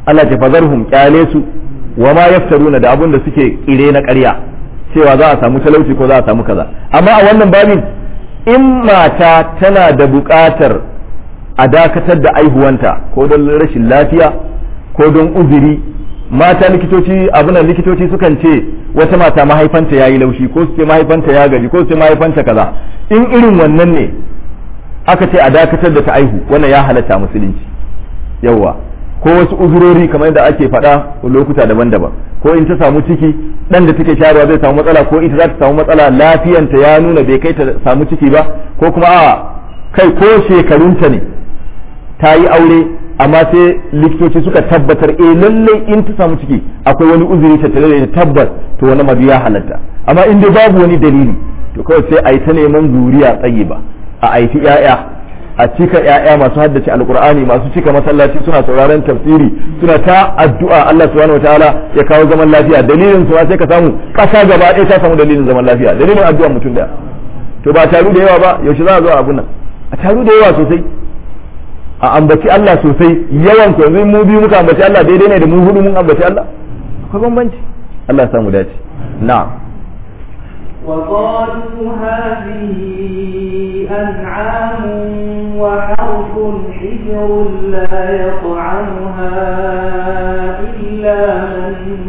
Allah ta fazarhum kyale su wa ma yaftaruna da abun da suke kire na ƙarya cewa za a samu talauci ko za a samu kaza amma a wannan babin in mata tana da buƙatar a dakatar da aihuwanta ko don rashin lafiya ko don uzuri mata likitoci abunan likitoci sukan ce wata mata mahaifanta ya yi laushi ko su ce mahaifanta ya gaji ko su ce mahaifanta kaza in irin wannan ne aka ce a dakatar da ta aihu wannan ya halatta musulunci yawwa ko wasu uzurori kamar yadda ake faɗa lokuta daban-daban ko in ta samu ciki dan da take shayarwa zai samu matsala ko ita za ta samu matsala lafiyanta ya nuna bai kai ta samu ciki ba ko kuma a kai ko shekarunta ne ta yi aure amma sai likitoci suka tabbatar eh lallai in ta samu ciki akwai wani uzuri ta tare da tabbas to wani mabi ya halatta amma in dai babu wani dalili to kawai sai a yi ta neman zuriya tsayi ba a aifi 'ya'ya a cika ƴaƴa masu haddace alqur'ani masu cika masallaci suna sauraron tafsiri suna ta addu'a Allah subhanahu wataala ya kawo zaman lafiya dalilin su sai ka samu ƙasa gaba ɗaya ta samu dalilin zaman lafiya dalilin addu'a mutum daya to ba taru da yawa ba yaushe za a zo a abun nan a taru da yawa sosai a ambaci Allah sosai yawan ku yanzu mu biyu muka ambaci Allah daidai ne da mu hudu mun ambaci Allah akwai bambanci Allah ya samu dace na'am وقالوا هذه أنعام وحرث حجر لا يطعمها إلا من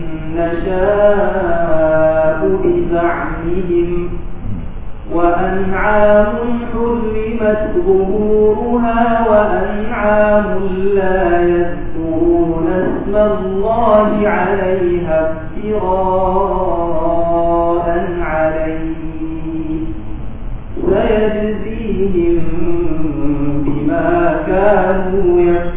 نشاء بزعمهم وأنعام حرمت ظهورها وأنعام لا يذكرون اسم الله عليها افتراء عليه سيجزيهم بما كانوا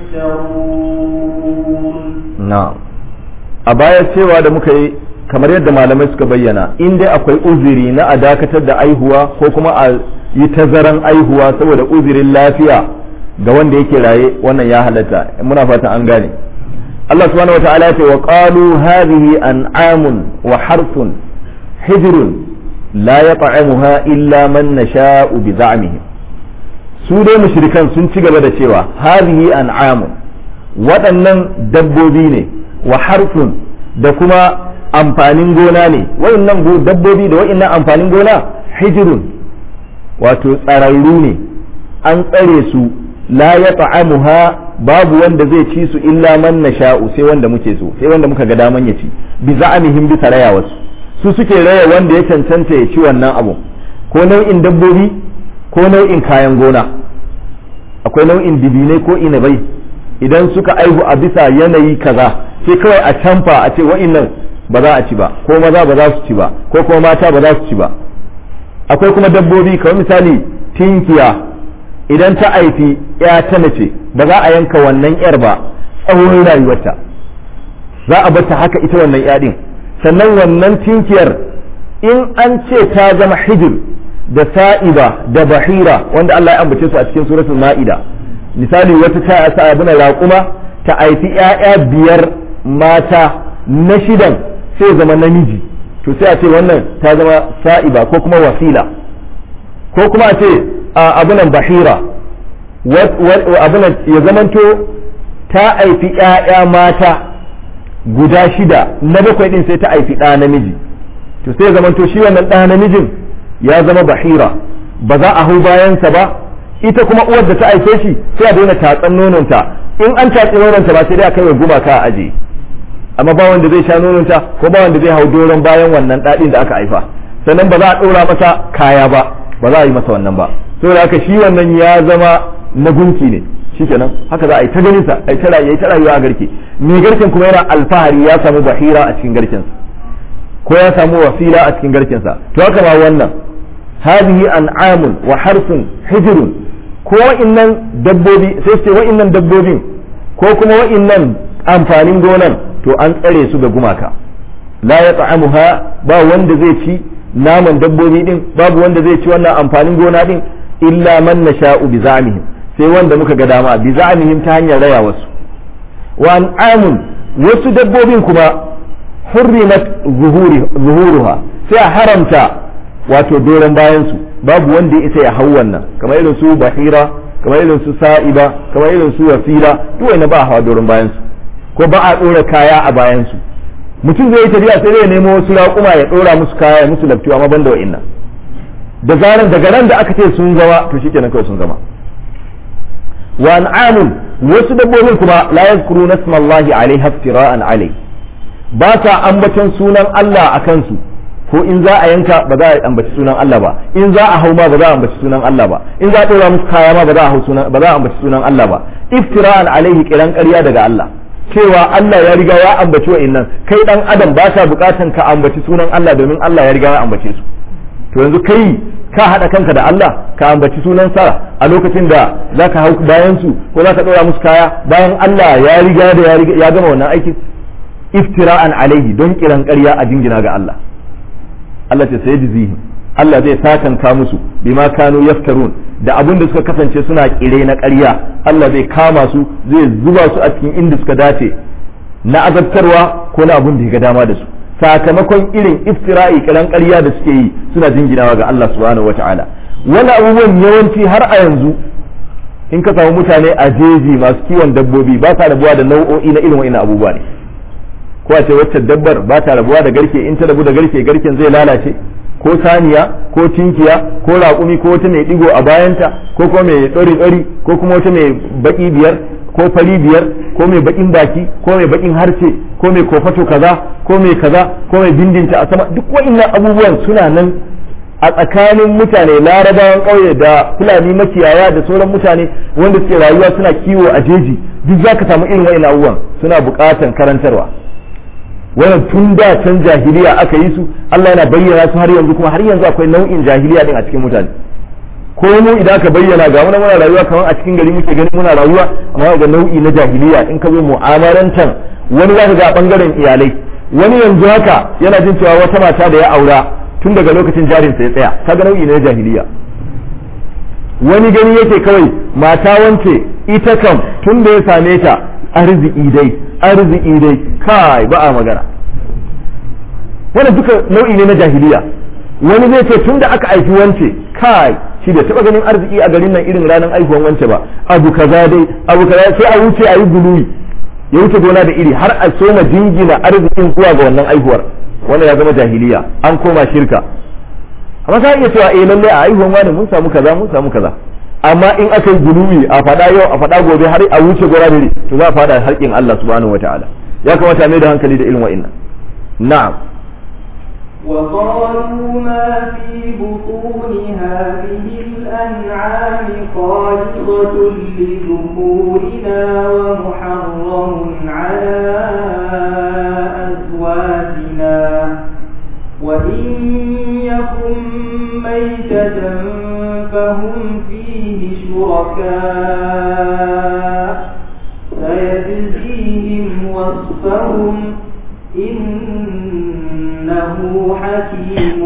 يفترون نعم أبايا سوى da muka yi kamar yadda malamai suka bayyana in dai akwai uzuri na a dakatar da aihuwa ko kuma a yi tazaran aihuwa saboda uzurin lafiya ga wanda yake raye wannan ya halatta muna fatan an gane Allah subhanahu wa ta'ala ya ce wa qalu hadhihi an'amun wa harthun hijrun la yat'amuha illa man nasha'u bi za'mihim su dai mushrikan sun ci gaba da cewa hadhihi an'amun waɗannan dabbobi ne wa harthun da kuma amfanin gona ne waɗannan dabbobi da waɗannan amfanin gona hijrun wato tsararru ne an tsare su la yat'amuha babu wanda zai ci su illa man nasha'u sai wanda muke so sai wanda muka ga daman ya ci bi za'amihim bi taraya wasu su suke raya wanda ya cancanta ya ci wannan abu ko nau'in dabbobi ko nau'in kayan gona akwai nau'in dibinai ko inabai idan suka aihu a bisa yanayi kaza sai kawai a canfa a ce wa'innan ba za a ci ba ko maza ba za su ci ba ko kuma mata ba za su ci ba akwai kuma dabbobi kamar misali tinkiya idan ta aifi ya ta mace ba za a yanka wannan yar ba tsawon rayuwarta za a bata haka ita wannan yadin sannan wannan tinkiyar in an ce ta zama hijir da sa'iba da bahira wanda Allah ya ambace su a cikin suratul ma'ida misali wata ta sa abuna raƙuma ta aifi ƴaƴa biyar mata na shidan sai zama namiji to sai a ce wannan ta zama sa'iba ko kuma wasila ko kuma a ce abunan bahira abunan ya zamanto ta aifi ƴaƴa mata guda shida na bakwai din sai ta aifi ɗa namiji to sai ya zamanto shi wannan ɗa namijin ya zama bahira ba za a hau bayansa ba ita kuma uwar da ta aife shi sai a daina tatsan nononta in an tatsi nononta ba sai dai a kai wa gumaka a aje amma ba wanda zai sha nononta ko ba wanda zai hau doron bayan wannan ɗaɗin da aka haifa sannan ba za a ɗora masa kaya ba ba za a yi masa wannan ba saboda haka shi wannan ya zama na gunki ne shikenan haka za a yi ta ganin sa a yi ta rayuwa a garke mai garken kuma yana alfahari ya samu bahira a cikin garkensa ko ya samu wasila a cikin garkensa to haka ma wannan hadhihi an'amun wa harsun hijrun ko wa'innan dabbobi sai ce wa'innan dabbobin ko kuma wa'innan amfanin gonan to an tsare su ga gumaka la yat'amuha ba wanda zai ci naman dabbobi din babu wanda zai ci wannan amfanin gona din illa man nasha'u bi za'mihim sai wanda muka ga dama bi za'mihim ta hanyar raya wasu wa an'amun wasu dabbobin kuma hurrimat zuhuruha sai a haramta wato doron bayan su babu wanda ya isa ya hau wannan kamar irin su bahira kamar irin su sa'iba kamar irin su wasila duk wanda ba hawa doron bayan su ko ba a ɗora kaya a bayansu. Mutum zai yi tafiya sai zai nemo wasu raƙuma ya ɗora musu kaya ya musu laftu amma ban da wa'innan. Da zaran daga nan da aka ce sun zama to shikenan kawai sun zama. Wa an'amun wasu dabbobin kuma la yazkuruna ismallahi alaiha iftira'an alai. Ba ta ambaton sunan Allah a kansu, ko in za a yanka ba za a ambaci sunan Allah ba, in za a hau ma ba za a ambaci sunan Allah ba, in za a ɗora musu kaya ma ba za a hau sunan ba za a ambaci sunan Allah ba. Iftira'an alaihi kiran ƙarya daga Allah. Cewa Allah ya riga ya ambaci wa'innan, kai dan adam ba ka bukatan ka ambaci sunan Allah domin Allah ya riga ya ambace su. To yanzu kai ka haɗa kanka da Allah ka ambaci sunan sa a lokacin da za ka hau bayan su ko za ka ɗora musu kaya bayan Allah ya riga da ya gama wannan aikin. Iftira'an alaihi don kiran ƙarya a jingina ga Allah. Allah ce sai jizihi Allah zai sakanka musu bima kanu yaftarun da abin da suka kasance suna kire na ƙarya. Allah zai kama su zai zuba su a cikin inda suka dace na azabtarwa ko na abin da ya ga dama da su sakamakon irin iftira'i kiran ƙarya da suke yi suna jinginawa ga Allah subhanahu wataala. Wani abubuwan yawanci har a yanzu in ka samu mutane a jeji masu kiwon dabbobi ba sa rabuwa da nau'o'i na irin wa'ina abubuwa ne. Ko a ce wacce dabbar ba ta rabuwa da garke, in ta rabu da garke garken zai lalace, ko saniya ko tinkiya ko raƙumi ko wata mai ɗigo a bayanta ko kuma mai tsori tsori ko kuma wata mai baƙi biyar ko fari biyar ko mai baƙin baki ko mai baƙin harshe ko mai kofato kaza ko mai kaza ko mai bindinta a sama. Duk wa'innan abubuwan suna nan a tsakanin mutane larabawan ƙauye da fulani makiyaya da sauran mutane wanda suke rayuwa suna kiwo a jeji. Duk za ka samu irin wa'innan abubuwan suna buƙatan karantarwa. Wannan tun da can jahiliya aka yi su, Allah yana bayyana su har yanzu, kuma har yanzu akwai nau'in jahiliya din a cikin mutane. Ko mu idan aka bayyana ga muna muna rayuwa kamar a cikin gari muke gani muna rayuwa, amma ga nau'i na jahiliya in ka zo mu'amalantan wani zaka ga bangaren iyalai, wani yanzu haka yana jin cewa wata mata da ya aura tun daga lokacin jarin sa ya tsaya, kaga nau'i na jahiliya. Wani gani yake kawai mata wance ita kam tun da ya same ta arziki dai arziki dai kai ba a magana. Wannan duka nau'i ne na jahiliya. Wani zai ce tun da aka aiki wance kai shi da taba ganin arziki a garin nan irin ranar aihuwan wance ba, abu kaza dai abu kaza sai a wuce a yi guluwi ya wuce gona da iri har a soma jingina arzikin zuwa ga wannan aihuwar. Wannan ya zama jahiliya, an koma shirka. Amma za a iya cewa eh lalle a aihuwan wani mun samu kaza mun samu kaza, amma in aka yi guluwi a faɗa yau a faɗa gobe har a wuce gora da to za a faɗa harkin Allah subhanahu wataala. Ya kamata mai da hankali da irin wa'innan. Na'am. وقالوا ما في بطون هذه الأنعام خالصة لذكورنا ومحرم على أزواجنا وإن يكن ميتة فهم فيه شركاء سيجزيهم وصفهم إنه حكيم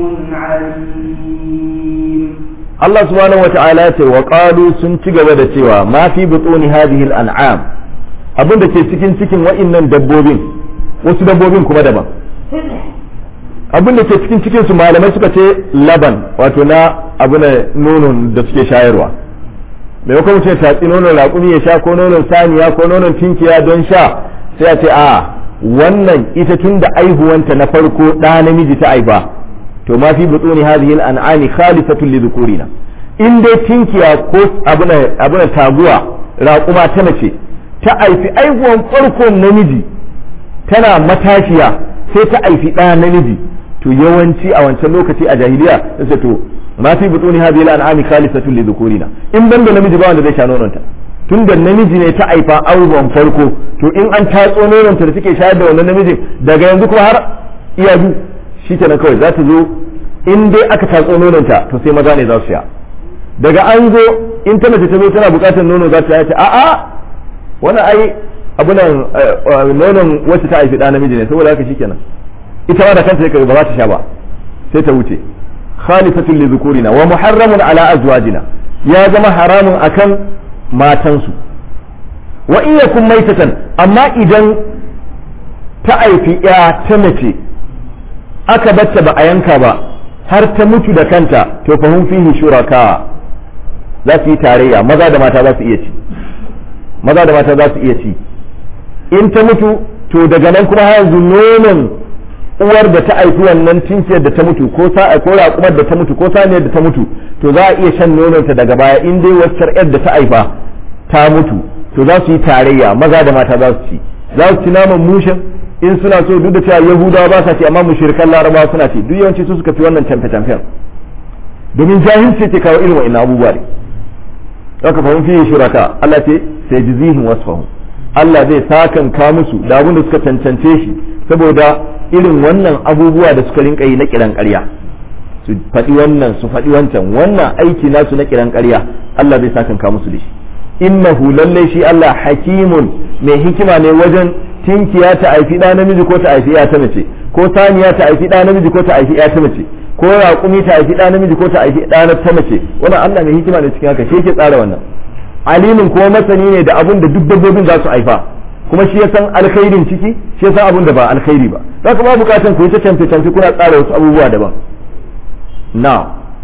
عليم. الله سبحانه وتعالى وقالوا سنتج ودتوا ما في بطون هذه الأنعام abin da ke cikin cikin wa'innan dabbobin wasu dabbobin kuma daban abin da ke cikin cikin su malamai suka ce laban wato na abu na nonon da suke shayarwa maimakon mutum ya tatsi nonon raƙumi ya sha ko nonon saniya ko nonon tinkiya don sha sai a ce a wannan ita tun da aihuwanta na farko ɗa namiji ta aiba to ma fi butuni hadhihi al-an'ami khalisatun li dhukurina in dai tinkiya ko abuna abuna taguwa raƙuma ta mace ta aifi aihuwan farkon namiji tana matashiya sai ta aifi ɗa namiji to yawanci a wancan lokaci a jahiliya sai to ma fi butuni hadhihi al-an'ami khalisatun li dhukurina in banda namiji ba wanda zai sha nononta tun da namiji ne ta aifa aihuwan farko to in an tatso nononta da take shayar da wannan namijin daga yanzu kuma har iyadu shi kenan kawai za ta zo in dai aka tatso nononta to sai maza ne za su sha daga an zo in ta mace ta zo tana bukatar nono za ta ce a'a wannan ai abunan nonon wacce ta haifi ɗa namiji ne saboda haka shikenan ita ma da kanta yake ba za ta sha ba sai ta wuce khalifatun li dhukurina wa muharramun ala azwajina ya zama haramun akan matansu wa in yakun maitatan amma idan ta haifi ya ta mace aka batta ba a yanka ba har ta mutu da kanta to fa hum fihi shuraka za su yi tarayya maza da mata za su iya ci maza da mata za su iya ci in ta mutu to daga nan kuma har yanzu nonon uwar da ta haifi wannan tinkiyar da ta mutu ko sa ko raƙumar da ta mutu ko saniyar da ta mutu to za a iya shan nononta daga baya in dai waccar yar da ta haifa ta mutu to za su yi tarayya maza da mata za su ci za su ci naman mushin in suna so duk da cewa yahudawa ba sa ci amma mushrikan larabawa suna ci duk yawanci su suka fi wannan camfe camfen domin jahilci ke kawo irin wa'annan abubuwa ne haka fahim fi shuraka Allah ce sai jizihim wasfahum Allah zai sakan ka musu da abin da suka cancance shi saboda irin wannan abubuwa da suka rinka yi na kiran ƙarya su faɗi wannan su faɗi wancan wannan aiki nasu na kiran ƙarya Allah zai sakan ka musu da shi innahu lallai shi Allah hakimun mai hikima ne wajen tinkiya ta haifi ɗa namiji ko ta haifi ya ta mace ko saniya ta haifi ɗa namiji ko ta haifi ya ta mace ko raƙumi ta haifi ɗa namiji ko ta haifi ɗa ta mace wannan Allah mai hikima ne cikin haka shi yake tsara wannan alimin kuma masani ne da abun da duk dabbobin za su haifa kuma shi ya san alkhairin ciki shi ya san abun da ba alkhairi ba za ka ba bukatan ku yi ta canfe canfe kuna tsara wasu abubuwa daban na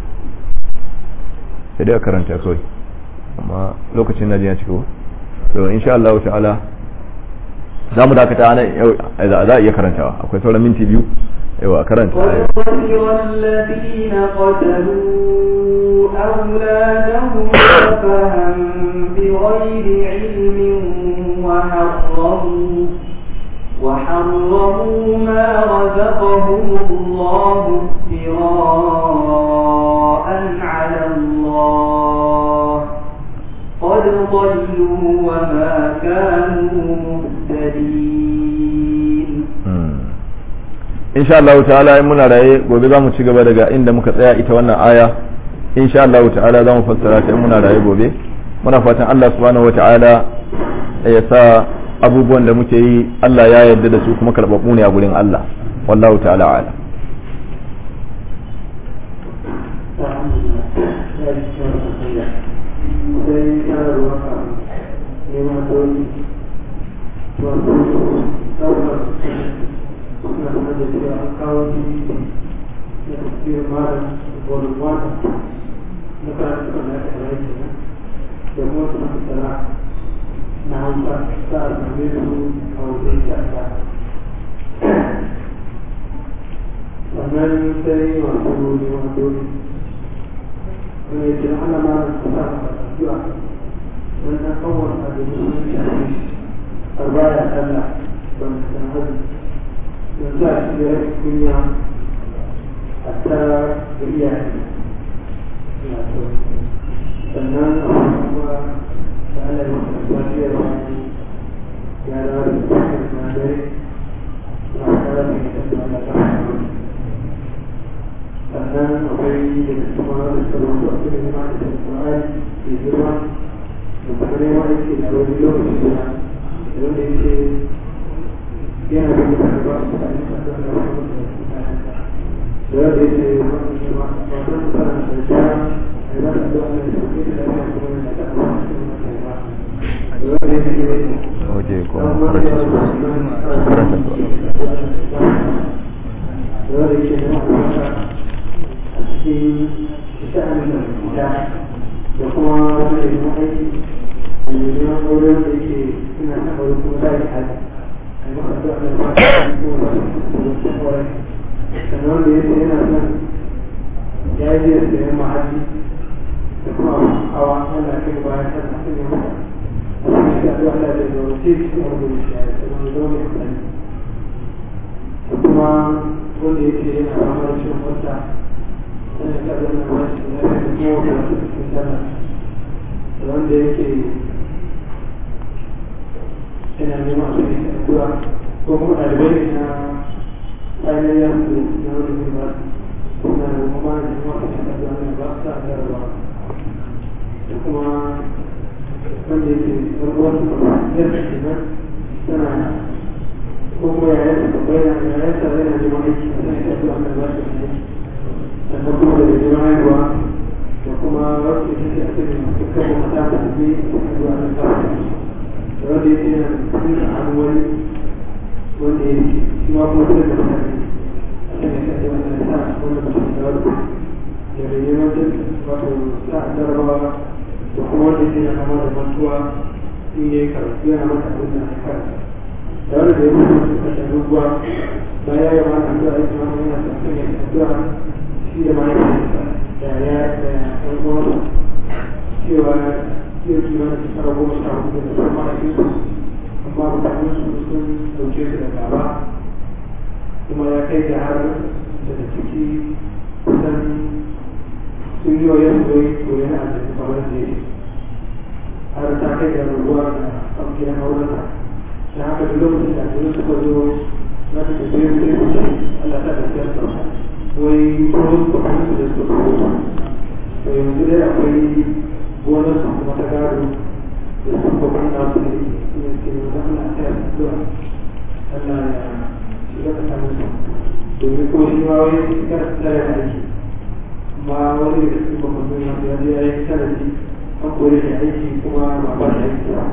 sai dai a karanta kawai amma lokacin na ya ciko to insha Allah ta'ala za mu dakata ana za a iya karantawa akwai sauran minti biyu yawa karanta الذين قتلوا أولادهم سفها بغير علم وحرموا وحرموا ما رزقهم الله افتراء على الله قد ضلوا وما كانوا مهتدين insha Allah ta'ala in muna raye gobe za mu ci gaba daga inda muka tsaya ita wannan aya insha Allah ta'ala za mu fassara ta in muna raye gobe muna fatan Allah subhanahu wa ta'ala ya sa abubuwan da muke yi Allah ya yarda da su kuma karɓaɓɓu ne a gurin Allah wallahu ta'ala ala suna da cewa an kawo jini na tafiyar malam volume one na karatu da na kara yake nan da kuma suna tattara na hausa ta a same su a wajen shaka sannan sai masu neman dole wani ce ana malam ta sa a addu'a don na kawar a da mutum shafi arbaya sallah ban san hadu yanzu a cikin rashin kunya a ta da iyaye na so sannan a kuma da ala yi wata lafiyar wani ya dawo da cikin sinadari na kara da ita da ala ta sannan akwai da kuma da sauran su a cikin ma da tsarai da girma da kuma neman aiki da wani lokaci da wanda yake yana da mutane ba su sami kasar da wani da yadda yake masu shima masu mutane da shara a yi mata da wani da suke da lafiya kuma yana da kuma masu mutane ba da yadda yake waje ko da yadda yake da mata a cikin sha'anin da gida da kuma wani da kuma aiki da neman auren da yake suna taɓa wani kuma da ya haɗa sannan da ya ce yana son ya yi da sayan mahaji da kuma hawa wanda ake bayan kan asin ya mata a cikin shi da Allah da ya wuce cikin wani shi ya yi sannan zo mai kudani da kuma wanda ya ce yana fama da cikin wata sannan ya kaɗa yana mashi da ya yi kuma wata wata cikin sallah da wanda yake yana neman su ne addu'a ko kuma ɗalibai na ainihin yanzu na wani ba suna da kuma da kuma su ne addu'a ne ba su ta addu'a da kuma wanda yake ɗan uwan su kuma yadda ke nan tana ko kuma yayin su kuma yana yayin sa yana neman aiki a sanin addu'a ne ba su ne sannan kuma da neman haihuwa da kuma wasu yake a cikin dukkan mata da su ne addu'a ne ba su ne wanda ya ce yana cikin abu wani wanda ya ce shi ma kuma sai da mutane a kan ya kasance wanda ya sa wanda ba su da wani da mai neman jin wato sa a jarabawa da kuma wanda ya ce yana kama da mantuwa in ya yi karatu yana mata abin da ya karatu da wanda da ya mutu suka shan ruwa bayan ya mana addu'a ya kuma yana son ya addu'a shi da mahaifinsa da ya da ɗan uwansa cewa yau kimanin shekara goma sha hudu da sun mahaifinsu amma mutanen su sun dauke su da gaba kuma ya kai da har daga ciki kusan sun yi wa yin zoyi to yana da kamar da yake har ta kai da ruwa da ɗauke aurensa da haka duk lokacin da su suka zo na su tafiye su sai kusa Allah ta gaskiyar sa wai tsohon kwakwani su da su so to yanzu dai akwai gonar su kuma ta gado da su kwakwani na su ne ne ke wata Allah ta yi zuwa Allah ya shiga ta samun su domin ko shi ma wai suka tsare aiki amma wani da su kwakwani na su ya je ya yi sanadi an kore shi aiki kuma ba ba shi aiki ba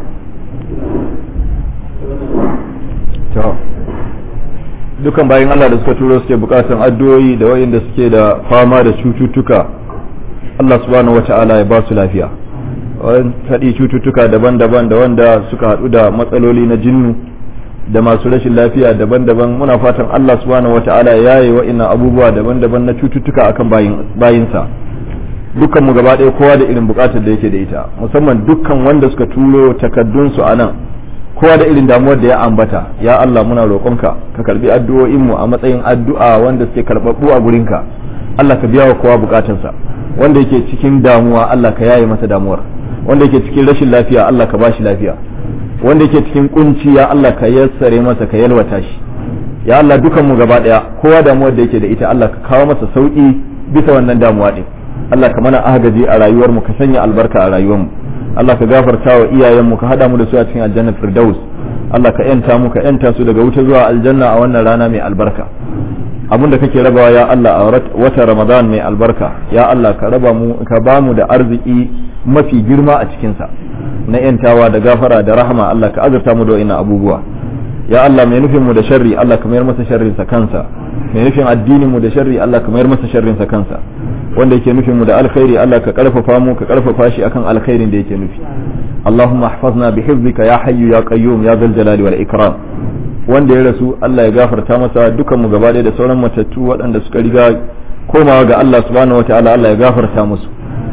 dukan bayan Allah da suka turo suke bukatan addu'o'i da wayanda suke da fama da cututtuka Allah subhanahu wata'ala ya ba su lafiya wani faɗi cututtuka daban-daban da wanda suka haɗu da matsaloli na jinnu da masu rashin lafiya daban-daban muna fatan Allah subhanahu wata'ala ya yi wa'innan abubuwa daban-daban na cututtuka akan bayinsa dukkan mu gaba ɗaya kowa da irin bukatar da yake da ita musamman dukkan wanda suka turo takaddunsu a nan kowa da irin damuwar da ya ambata ya Allah muna roƙonka ka karbi addu'o'in mu a matsayin addu'a wanda suke karbabbu a gurinka Allah ka biya wa kowa bukatarsa wanda yake cikin damuwa Allah ka yaye masa damuwar wanda yake cikin rashin lafiya Allah ka bashi lafiya wanda yake cikin kunci ya Allah ka yassare masa ka yalwata shi ya Allah dukan mu gaba daya kowa damuwar da yake da ita Allah ka kawo masa sauki bisa wannan damuwa din Allah ka mana agaji a rayuwar mu ka sanya albarka a rayuwar mu Allah ka gafarta wa iyayen mu ka hada mu da su a cikin aljanna firdaus Allah ka yanta mu ka yanta su daga wuta zuwa aljanna a wannan rana mai albarka abin da kake rabawa ya Allah a wata Ramadan mai albarka ya Allah ka raba mu ka ba mu da arziki mafi girma a cikin sa na yantawa da gafara da rahama Allah ka azurta mu da wannan abubuwa ya Allah mai nufin mu da sharri Allah ka mayar masa sharrin sa kansa mai nufin addinin mu da sharri Allah ka mayar masa sharrin sa kansa wanda yake nufin mu da alkhairi Allah ka karfafa mu ka karfafa shi akan alkhairin da yake nufi Allahumma ihfazna bihifzika ya hayyu ya qayyum ya zal jalali wal ikram wanda ya rasu Allah ya gafarta masa dukan mu gaba da sauran matattu waɗanda suka riga komawa ga Allah subhanahu wataala Allah ya gafarta musu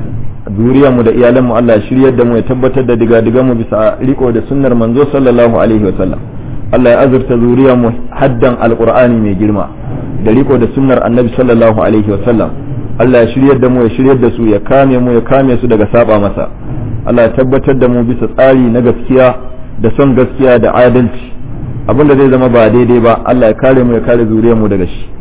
zuriyar mu da iyalan mu Allah ya shiryar da mu ya tabbatar da diga-digan mu bisa riko da sunnar manzo sallallahu alaihi wa sallam Allah ya azurta zuriyar mu haddan alqur'ani mai girma da riko da sunnar annabi sallallahu alaihi wa sallam Allah ya shiryar da mu ya shiryar da su ya kame mu ya kame su daga saba masa Allah ya tabbatar da mu bisa tsari na gaskiya da son gaskiya da adalci abinda zai zama ba daidai ba Allah ya kare mu ya kare zuriyar mu daga shi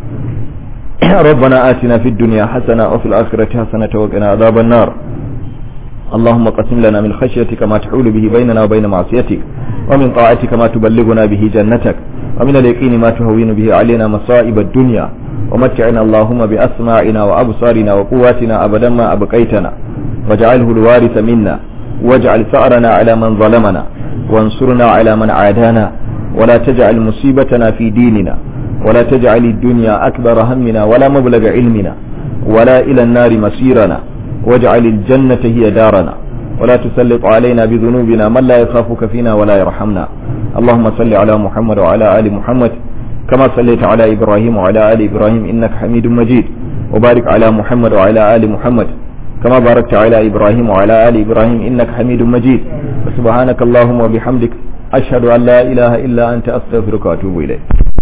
ربنا آتنا في الدنيا حسنة وفي الآخرة حسنة وقنا عذاب النار اللهم قسم لنا من خشيتك ما تحول به بيننا وبين معصيتك ومن طاعتك ما تبلغنا به جنتك ومن اليقين ما تهون به علينا مصائب الدنيا ومتعنا اللهم بأسماعنا وأبصارنا وقواتنا أبدا ما أبقيتنا واجعله الوارث منا واجعل ثأرنا على من ظلمنا وانصرنا على من عادانا ولا تجعل مصيبتنا في ديننا ولا تجعل الدنيا أكبر همنا ولا مبلغ علمنا ولا إلى النار مصيرنا واجعل الجنة هي دارنا ولا تسلط علينا بذنوبنا من لا يخافك فينا ولا يرحمنا اللهم صل على محمد وعلى آل محمد كما صليت على إبراهيم وعلى آل إبراهيم إنك حميد مجيد وبارك على محمد وعلى آل محمد كما باركت على إبراهيم وعلى آل إبراهيم إنك حميد مجيد سبحانك اللهم وبحمدك أشهد أن لا إله إلا أنت أستغفرك وأتوب إليك